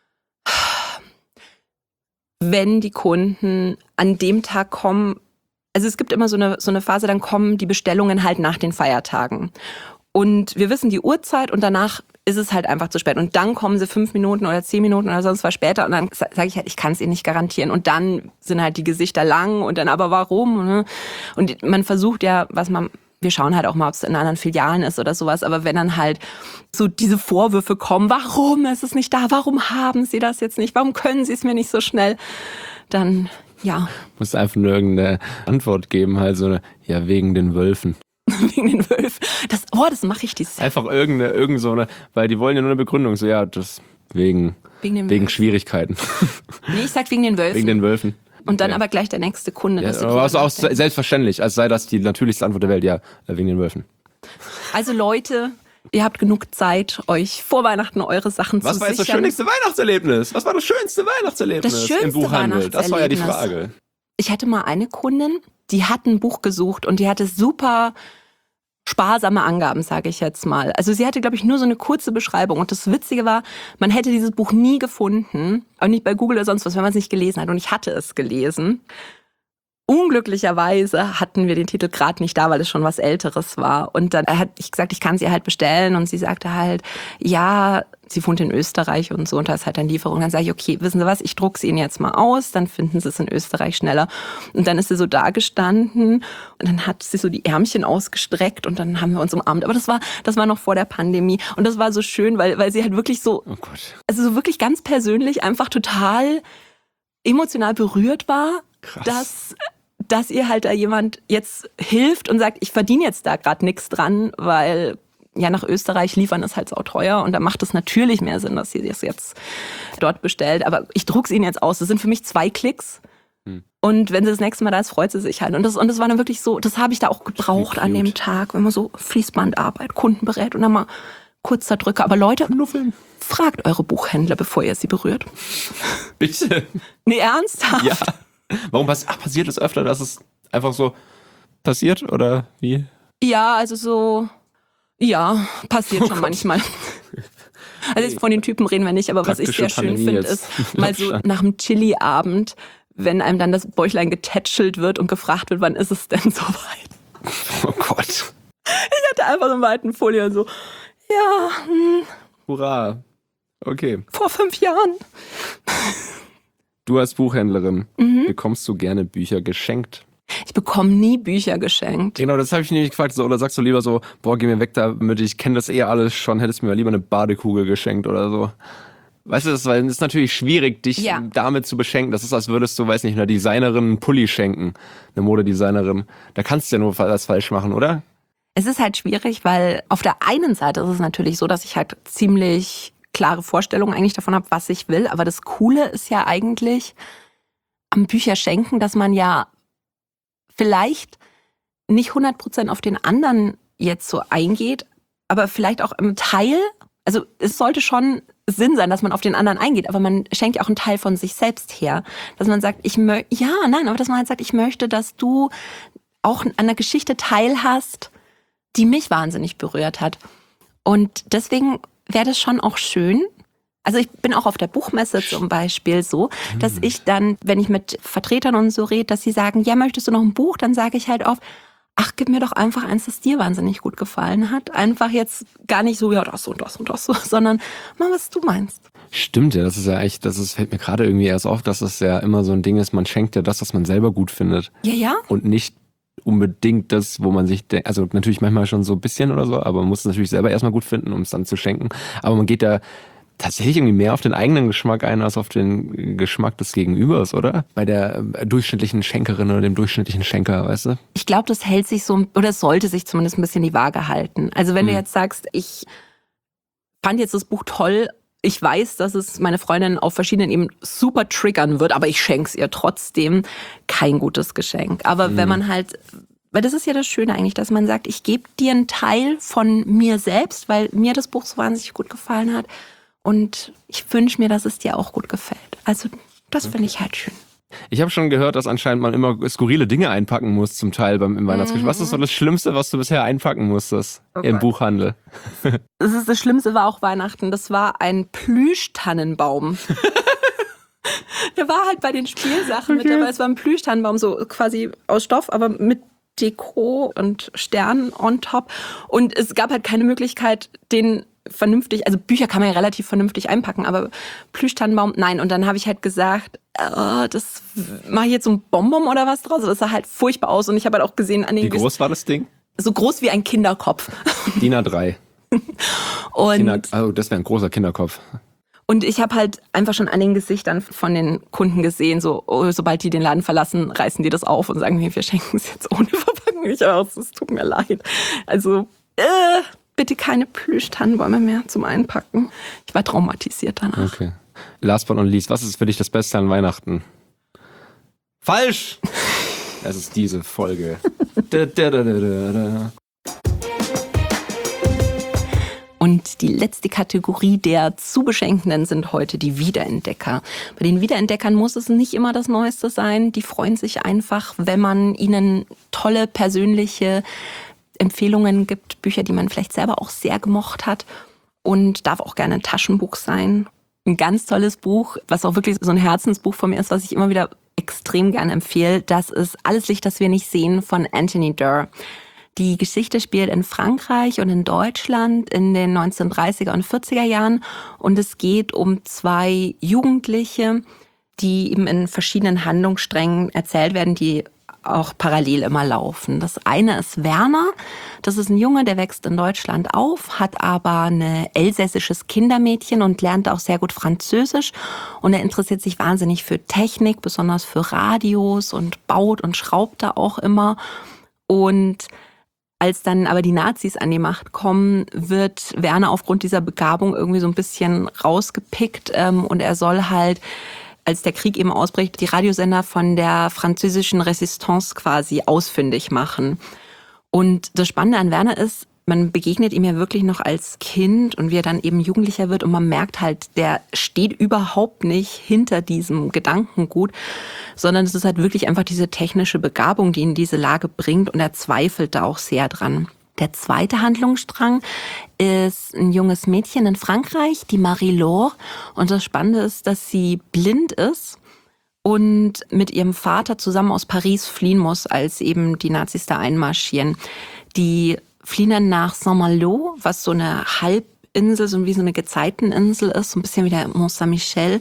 wenn die Kunden an dem Tag kommen. Also es gibt immer so eine Phase, dann kommen die Bestellungen halt nach den Feiertagen. Und wir wissen die Uhrzeit und danach ist es halt einfach zu spät. Und dann kommen sie 5 Minuten oder 10 Minuten oder sonst was später und dann sage ich halt, ich kann es ihnen nicht garantieren. Und dann sind halt die Gesichter lang und dann aber warum? Und man versucht ja, wir schauen halt auch mal, ob es in anderen Filialen ist oder sowas. Aber wenn dann halt so diese Vorwürfe kommen, warum ist es nicht da? Warum haben sie das jetzt nicht? Warum können sie es mir nicht so schnell? Dann, ja. Muss einfach nur irgendeine Antwort geben, halt so ja, wegen den Wölfen. Wegen den Wölfen. Das mache ich dieses Jahr. Einfach irgend so eine, weil die wollen ja nur eine Begründung. So, ja, das wegen Schwierigkeiten. Nee, ich sag wegen den Wölfen. Wegen den Wölfen. Und dann aber gleich der nächste Kunde. Ja, aber auch selbstverständlich, als sei das die natürlichste Antwort der Welt, ja, wegen den Wölfen. Also Leute, ihr habt genug Zeit, euch vor Weihnachten eure Sachen zu sichern. Was war jetzt das schönste Weihnachtserlebnis? Was war das schönste Weihnachtserlebnis das schönste im Buchhandel? Das war ja die Weihnachtserlebnis. Frage. Ich hatte mal eine Kundin, die hat ein Buch gesucht und die hatte super sparsame Angaben, sage ich jetzt mal. Also sie hatte, glaube ich, nur so eine kurze Beschreibung. Und das Witzige war, man hätte dieses Buch nie gefunden, auch nicht bei Google oder sonst was, wenn man es nicht gelesen hat. Und ich hatte es gelesen. Unglücklicherweise hatten wir den Titel gerade nicht da, weil es schon was Älteres war. Und dann hat ich gesagt, ich kann sie halt bestellen. Und sie sagte halt, ja, sie wohnt in Österreich und so. Und da ist halt dann Lieferung. Dann sage ich, okay, wissen Sie was, ich drucke sie Ihnen jetzt mal aus. Dann finden Sie es in Österreich schneller. Und dann ist sie so da gestanden. Und dann hat sie so die Ärmchen ausgestreckt. Und dann haben wir uns umarmt. Aber das war noch vor der Pandemie. Und das war so schön, weil sie halt wirklich so, oh Gott. Also so wirklich ganz persönlich einfach total emotional berührt war. Krass. Dass ihr halt da jemand jetzt hilft und sagt, ich verdiene jetzt da gerade nichts dran, weil ja nach Österreich liefern ist halt sau teuer und da macht es natürlich mehr Sinn, dass sie das jetzt dort bestellt. Aber ich druck's Ihnen jetzt aus. Das sind für mich 2 Klicks. Und wenn sie das nächste Mal da ist, freut sie sich halt. Und das war dann wirklich so, das habe ich da auch gebraucht an dem Tag, wenn man so Fließbandarbeit, Kunden berät und dann mal kurz da drücke. Aber Leute, fragt eure Buchhändler, bevor ihr sie berührt. Bitte? Nee, ernsthaft? Ja. Warum passiert es öfter, dass es einfach so passiert oder wie? Ja, also so, ja, passiert schon manchmal. Also jetzt von den Typen reden wir nicht, aber was ich sehr schön finde, ist mal so nach dem Chili-Abend, wenn einem dann das Bäuchlein getätschelt wird und gefragt wird, wann ist es denn soweit? Oh Gott. Ich hatte einfach so einen weiten Folie und so, ja. Hurra. Okay. Vor 5 Jahren. Du als Buchhändlerin, bekommst du gerne Bücher geschenkt? Ich bekomme nie Bücher geschenkt. Genau, das habe ich nämlich gefragt. So, oder sagst du lieber so, boah, geh mir weg damit, ich kenne das alles schon, hättest mir lieber eine Badekugel geschenkt oder so. Weißt du, das ist natürlich schwierig, dich damit zu beschenken. Das ist, als würdest du, weiß nicht, einer Designerin einen Pulli schenken, eine Modedesignerin. Da kannst du ja nur was falsch machen, oder? Es ist halt schwierig, weil auf der einen Seite ist es natürlich so, dass ich halt ziemlich klare Vorstellungen eigentlich davon habe, was ich will. Aber das Coole ist ja eigentlich am Bücher schenken, dass man ja vielleicht nicht 100% auf den anderen jetzt so eingeht, aber vielleicht auch im Teil, also es sollte schon Sinn sein, dass man auf den anderen eingeht, aber man schenkt ja auch einen Teil von sich selbst her. Dass man sagt, dass man halt sagt, ich möchte, dass du auch an einer Geschichte teilhast, die mich wahnsinnig berührt hat. Und deswegen wäre das schon auch schön. Also ich bin auch auf der Buchmesse zum Beispiel so, dass ich dann, wenn ich mit Vertretern und so rede, dass sie sagen, ja, möchtest du noch ein Buch? Dann sage ich halt oft, ach, gib mir doch einfach eins, das dir wahnsinnig gut gefallen hat. Einfach jetzt gar nicht so, ja, das und das und das, sondern mal, was du meinst. Stimmt ja, das ist ja echt, fällt mir gerade irgendwie erst auf, dass es ja immer so ein Ding ist, man schenkt ja das, was man selber gut findet. Ja. Und nicht unbedingt das, wo man sich denkt, also natürlich manchmal schon so ein bisschen oder so, aber man muss es natürlich selber erstmal gut finden, um es dann zu schenken. Aber man geht da tatsächlich irgendwie mehr auf den eigenen Geschmack ein, als auf den Geschmack des Gegenübers, oder? Bei der durchschnittlichen Schenkerin oder dem durchschnittlichen Schenker, weißt du? Ich glaube, das hält sich so, oder es sollte sich zumindest ein bisschen die Waage halten. Also wenn du jetzt sagst, ich fand jetzt das Buch toll, ich weiß, dass es meine Freundin auf verschiedenen Ebenen super triggern wird, aber ich schenk's ihr trotzdem, kein gutes Geschenk. Aber wenn man halt, weil das ist ja das Schöne eigentlich, dass man sagt, ich gebe dir einen Teil von mir selbst, weil mir das Buch so wahnsinnig gut gefallen hat und ich wünsche mir, dass es dir auch gut gefällt. Also das finde ich halt schön. Ich habe schon gehört, dass anscheinend man immer skurrile Dinge einpacken muss, zum Teil im Weihnachtsgeschenk. Was ist so das Schlimmste, was du bisher einpacken musstest im Buchhandel? Das Schlimmste war auch Weihnachten. Das war ein Plüschtannenbaum. Der war halt bei den Spielsachen mit dabei. Es war ein Plüschtannenbaum, so quasi aus Stoff, aber mit Deko und Sternen on top. Und es gab halt keine Möglichkeit, den vernünftig, also Bücher kann man ja relativ vernünftig einpacken, aber Plüschtannenbaum, nein. Und dann habe ich halt gesagt, das mache ich jetzt so ein Bonbon oder was draus. Das sah halt furchtbar aus. Und ich habe halt auch gesehen an den... Wie groß war das Ding? So groß wie ein Kinderkopf. DIN A3. Und das wäre ein großer Kinderkopf. Und ich habe halt einfach schon an den Gesichtern von den Kunden gesehen, so sobald die den Laden verlassen, reißen die das auf und sagen, wir schenken es jetzt ohne Verpackung nicht aus. Es tut mir leid. Also bitte keine Plüschtannenbäume mehr zum Einpacken. Ich war traumatisiert danach. Okay. Last but not least, was ist für dich das Beste an Weihnachten? Falsch! Es ist diese Folge. Und die letzte Kategorie der zu Beschenkenden sind heute die Wiederentdecker. Bei den Wiederentdeckern muss es nicht immer das Neueste sein. Die freuen sich einfach, wenn man ihnen tolle persönliche Empfehlungen gibt, Bücher, die man vielleicht selber auch sehr gemocht hat, und darf auch gerne ein Taschenbuch sein. Ein ganz tolles Buch, was auch wirklich so ein Herzensbuch von mir ist, was ich immer wieder extrem gerne empfehle. Das ist Alles Licht, das wir nicht sehen von Anthony Doerr. Die Geschichte spielt in Frankreich und in Deutschland in den 1930er und 40er Jahren und es geht um 2 Jugendliche, die eben in verschiedenen Handlungssträngen erzählt werden, die auch parallel immer laufen. Das eine ist Werner, das ist ein Junge, der wächst in Deutschland auf, hat aber ein elsässisches Kindermädchen und lernt auch sehr gut Französisch und er interessiert sich wahnsinnig für Technik, besonders für Radios und baut und schraubt da auch immer. Und als dann aber die Nazis an die Macht kommen, wird Werner aufgrund dieser Begabung irgendwie so ein bisschen rausgepickt und er soll halt, als der Krieg eben ausbricht, die Radiosender von der französischen Resistance quasi ausfindig machen. Und das Spannende an Werner ist, man begegnet ihm ja wirklich noch als Kind und wie er dann eben Jugendlicher wird und man merkt halt, der steht überhaupt nicht hinter diesem Gedankengut, sondern es ist halt wirklich einfach diese technische Begabung, die ihn in diese Lage bringt und er zweifelt da auch sehr dran. Der zweite Handlungsstrang ist ein junges Mädchen in Frankreich, die Marie-Laure. Und das Spannende ist, dass sie blind ist und mit ihrem Vater zusammen aus Paris fliehen muss, als eben die Nazis da einmarschieren. Die fliehen dann nach Saint-Malo, was so eine Halbinsel, so wie so eine Gezeiteninsel ist, so ein bisschen wie der Mont Saint-Michel.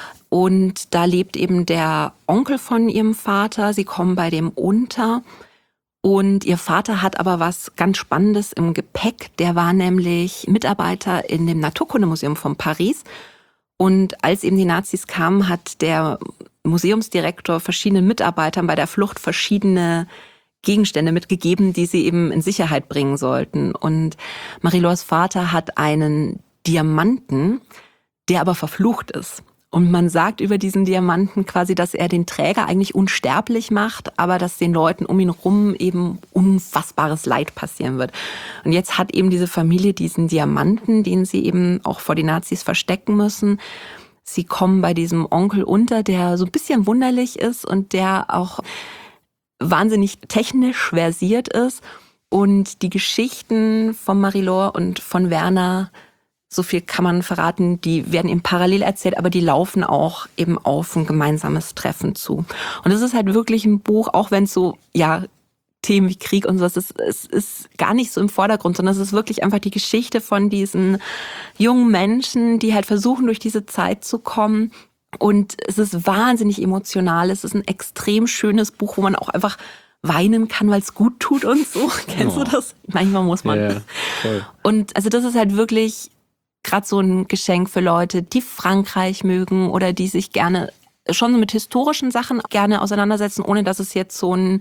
Und da lebt eben der Onkel von ihrem Vater. Sie kommen bei dem unter. Und ihr Vater hat aber was ganz Spannendes im Gepäck. Der war nämlich Mitarbeiter in dem Naturkundemuseum von Paris. Und als eben die Nazis kamen, hat der Museumsdirektor verschiedenen Mitarbeitern bei der Flucht verschiedene Gegenstände mitgegeben, die sie eben in Sicherheit bringen sollten. Und Marie-Laures Vater hat einen Diamanten, der aber verflucht ist. Und man sagt über diesen Diamanten quasi, dass er den Träger eigentlich unsterblich macht, aber dass den Leuten um ihn rum eben unfassbares Leid passieren wird. Und jetzt hat eben diese Familie diesen Diamanten, den sie eben auch vor den Nazis verstecken müssen. Sie kommen bei diesem Onkel unter, der so ein bisschen wunderlich ist und der auch wahnsinnig technisch versiert ist. Und die Geschichten von Marie-Laure und von Werner, so viel kann man verraten, die werden eben parallel erzählt, aber die laufen auch eben auf ein gemeinsames Treffen zu. Und es ist halt wirklich ein Buch, auch wenn es so, ja, Themen wie Krieg und sowas ist, es ist gar nicht so im Vordergrund, sondern es ist wirklich einfach die Geschichte von diesen jungen Menschen, die halt versuchen, durch diese Zeit zu kommen. Und es ist wahnsinnig emotional. Es ist ein extrem schönes Buch, wo man auch einfach weinen kann, weil es gut tut und so. Kennst du das? Manchmal muss man. Ja, voll. Und also das ist halt wirklich gerade so ein Geschenk für Leute, die Frankreich mögen oder die sich gerne schon mit historischen Sachen gerne auseinandersetzen, ohne dass es jetzt so ein,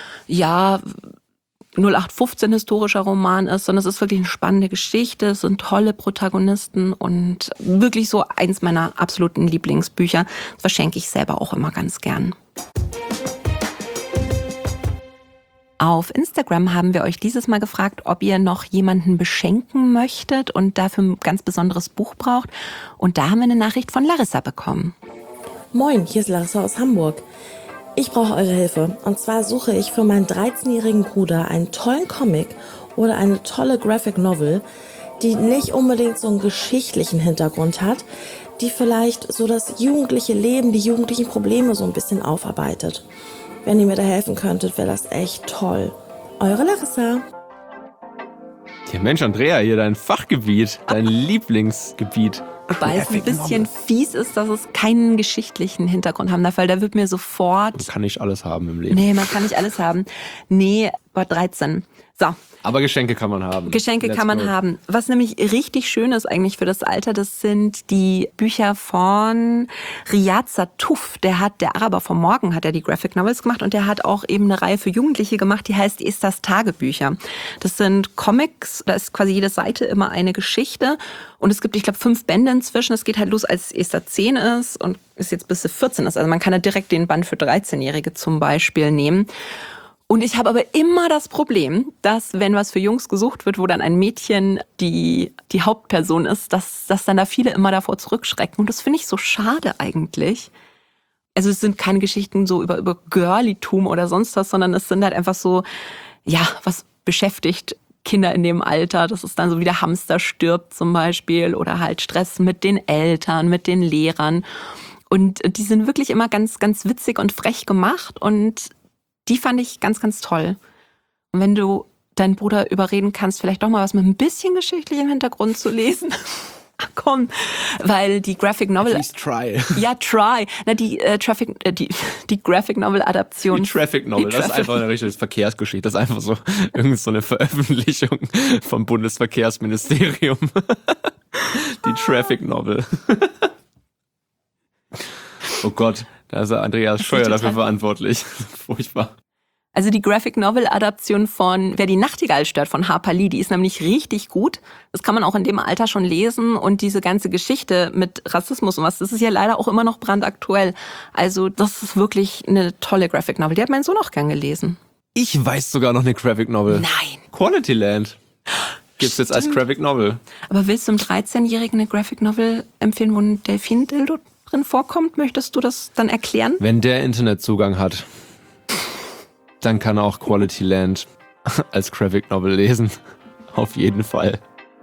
0815 historischer Roman ist, sondern es ist wirklich eine spannende Geschichte, es sind tolle Protagonisten und wirklich so eins meiner absoluten Lieblingsbücher. Das verschenke ich selber auch immer ganz gern. Auf Instagram haben wir euch dieses Mal gefragt, ob ihr noch jemanden beschenken möchtet und dafür ein ganz besonderes Buch braucht. Und da haben wir eine Nachricht von Larissa bekommen. Moin, hier ist Larissa aus Hamburg. Ich brauche eure Hilfe. Und zwar suche ich für meinen 13-jährigen Bruder einen tollen Comic oder eine tolle Graphic Novel, die nicht unbedingt so einen geschichtlichen Hintergrund hat, die vielleicht so das jugendliche Leben, die jugendlichen Probleme so ein bisschen aufarbeitet. Wenn ihr mir da helfen könntet, wäre das echt toll. Eure Larissa. Ja, Mensch, Andrea, hier dein Fachgebiet, dein Lieblingsgebiet. Wobei es ein bisschen fies ist, dass es keinen geschichtlichen Hintergrund haben darf, weil da wird mir sofort... Man kann nicht alles haben im Leben. Nee, man kann nicht alles haben. Nee, war 13. So. Aber Geschenke kann man haben. Geschenke kann man haben. Was nämlich richtig schön ist eigentlich für das Alter, das sind die Bücher von Riyad Sattouf. Der Araber vom Morgen hat ja die Graphic Novels gemacht und der hat auch eben eine Reihe für Jugendliche gemacht, die heißt Esters Tagebücher. Das sind Comics, da ist quasi jede Seite immer eine Geschichte und es gibt, ich glaube, 5 Bände inzwischen. Es geht halt los, als Esther 10 ist und ist jetzt bis sie 14 ist. Also man kann da direkt den Band für 13-Jährige zum Beispiel nehmen. Und ich habe aber immer das Problem, dass wenn was für Jungs gesucht wird, wo dann ein Mädchen die Hauptperson ist, dass dann da viele immer davor zurückschrecken. Und das finde ich so schade eigentlich. Also es sind keine Geschichten so über Girlitum oder sonst was, sondern es sind halt einfach so, was beschäftigt Kinder in dem Alter. Das ist dann so wie der Hamster stirbt zum Beispiel oder halt Stress mit den Eltern, mit den Lehrern. Und die sind wirklich immer ganz, ganz witzig und frech gemacht und die fand ich ganz, ganz toll. Und wenn du deinen Bruder überreden kannst, vielleicht doch mal was mit ein bisschen geschichtlichem Hintergrund zu lesen. Ach komm, weil die Graphic Novel... Please try. Ja, try. Na, die Graphic Novel Adaption. Die Traffic Novel, das ist einfach eine richtige Verkehrsgeschichte. Das ist einfach so irgend so eine Veröffentlichung vom Bundesverkehrsministerium. Die Traffic Novel. Oh Gott. Da ist Andreas Scheuer dafür verantwortlich. Furchtbar. Also die Graphic Novel Adaption von Wer die Nachtigall stört von Harper Lee, die ist nämlich richtig gut. Das kann man auch in dem Alter schon lesen und diese ganze Geschichte mit Rassismus und was, das ist ja leider auch immer noch brandaktuell. Also das ist wirklich eine tolle Graphic Novel. Die hat mein Sohn auch gern gelesen. Ich weiß sogar noch eine Graphic Novel. Nein. Quality Land. Gibt's jetzt als Graphic Novel. Aber willst du einem 13-Jährigen eine Graphic Novel empfehlen, wo ein Delfin-Dildo drin vorkommt? Möchtest du das dann erklären? Wenn der Internetzugang hat, dann kann er auch Quality Land als Graphic Novel lesen. Auf jeden Fall.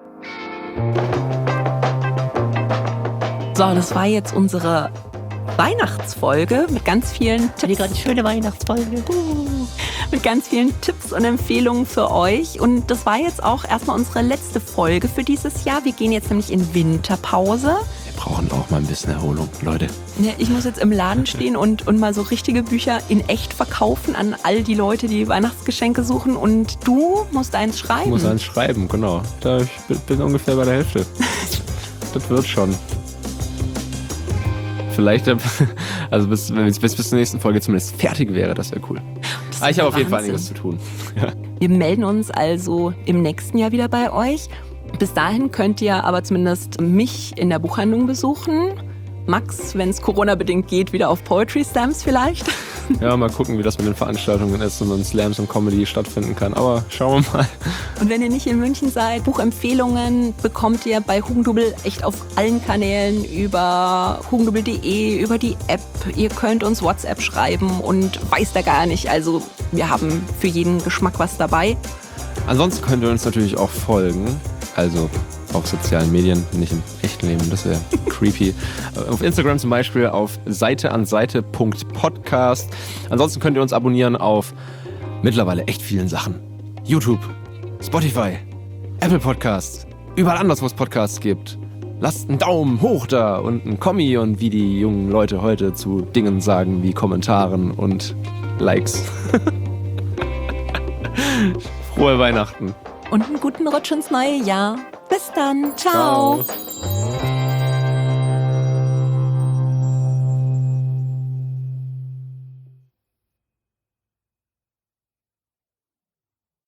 So, das war jetzt unsere Weihnachtsfolge mit ganz vielen Tipps. Die gerade schöne Weihnachtsfolge. Mit ganz vielen Tipps und Empfehlungen für euch. Und das war jetzt auch erstmal unsere letzte Folge für dieses Jahr. Wir gehen jetzt nämlich in Winterpause. Wir brauchen auch mal ein bisschen Erholung, Leute. Ja, ich muss jetzt im Laden stehen und mal so richtige Bücher in echt verkaufen an all die Leute, die Weihnachtsgeschenke suchen. Und du musst eins schreiben. Ich muss eins schreiben, genau. Ich bin ungefähr bei der Hälfte. Das wird schon. Vielleicht, also bis zur nächsten Folge zumindest fertig wäre, das wäre cool. Aber ich habe auf jeden Fall einiges zu tun. Ja. Wir melden uns also im nächsten Jahr wieder bei euch. Bis dahin könnt ihr aber zumindest mich in der Buchhandlung besuchen. Max, wenn es Corona-bedingt geht, wieder auf Poetry Slams vielleicht. Ja, mal gucken, wie das mit den Veranstaltungen ist und Slams und Comedy stattfinden kann. Aber schauen wir mal. Und wenn ihr nicht in München seid, Buchempfehlungen bekommt ihr bei Hugendubel echt auf allen Kanälen über hugendubel.de, über die App. Ihr könnt uns WhatsApp schreiben und weiß da gar nicht. Also wir haben für jeden Geschmack was dabei. Ansonsten könnt ihr uns natürlich auch folgen. Also auf sozialen Medien, nicht im echten Leben, das wäre creepy. Auf Instagram zum Beispiel auf seiteanseite.podcast. Ansonsten könnt ihr uns abonnieren auf mittlerweile echt vielen Sachen. YouTube, Spotify, Apple Podcasts, überall anders, wo es Podcasts gibt. Lasst einen Daumen hoch da und einen Kommi und wie die jungen Leute heute zu Dingen sagen wie Kommentaren und Likes. Frohe Weihnachten. Und einen guten Rutsch ins neue Jahr. Bis dann. Ciao. Ciao.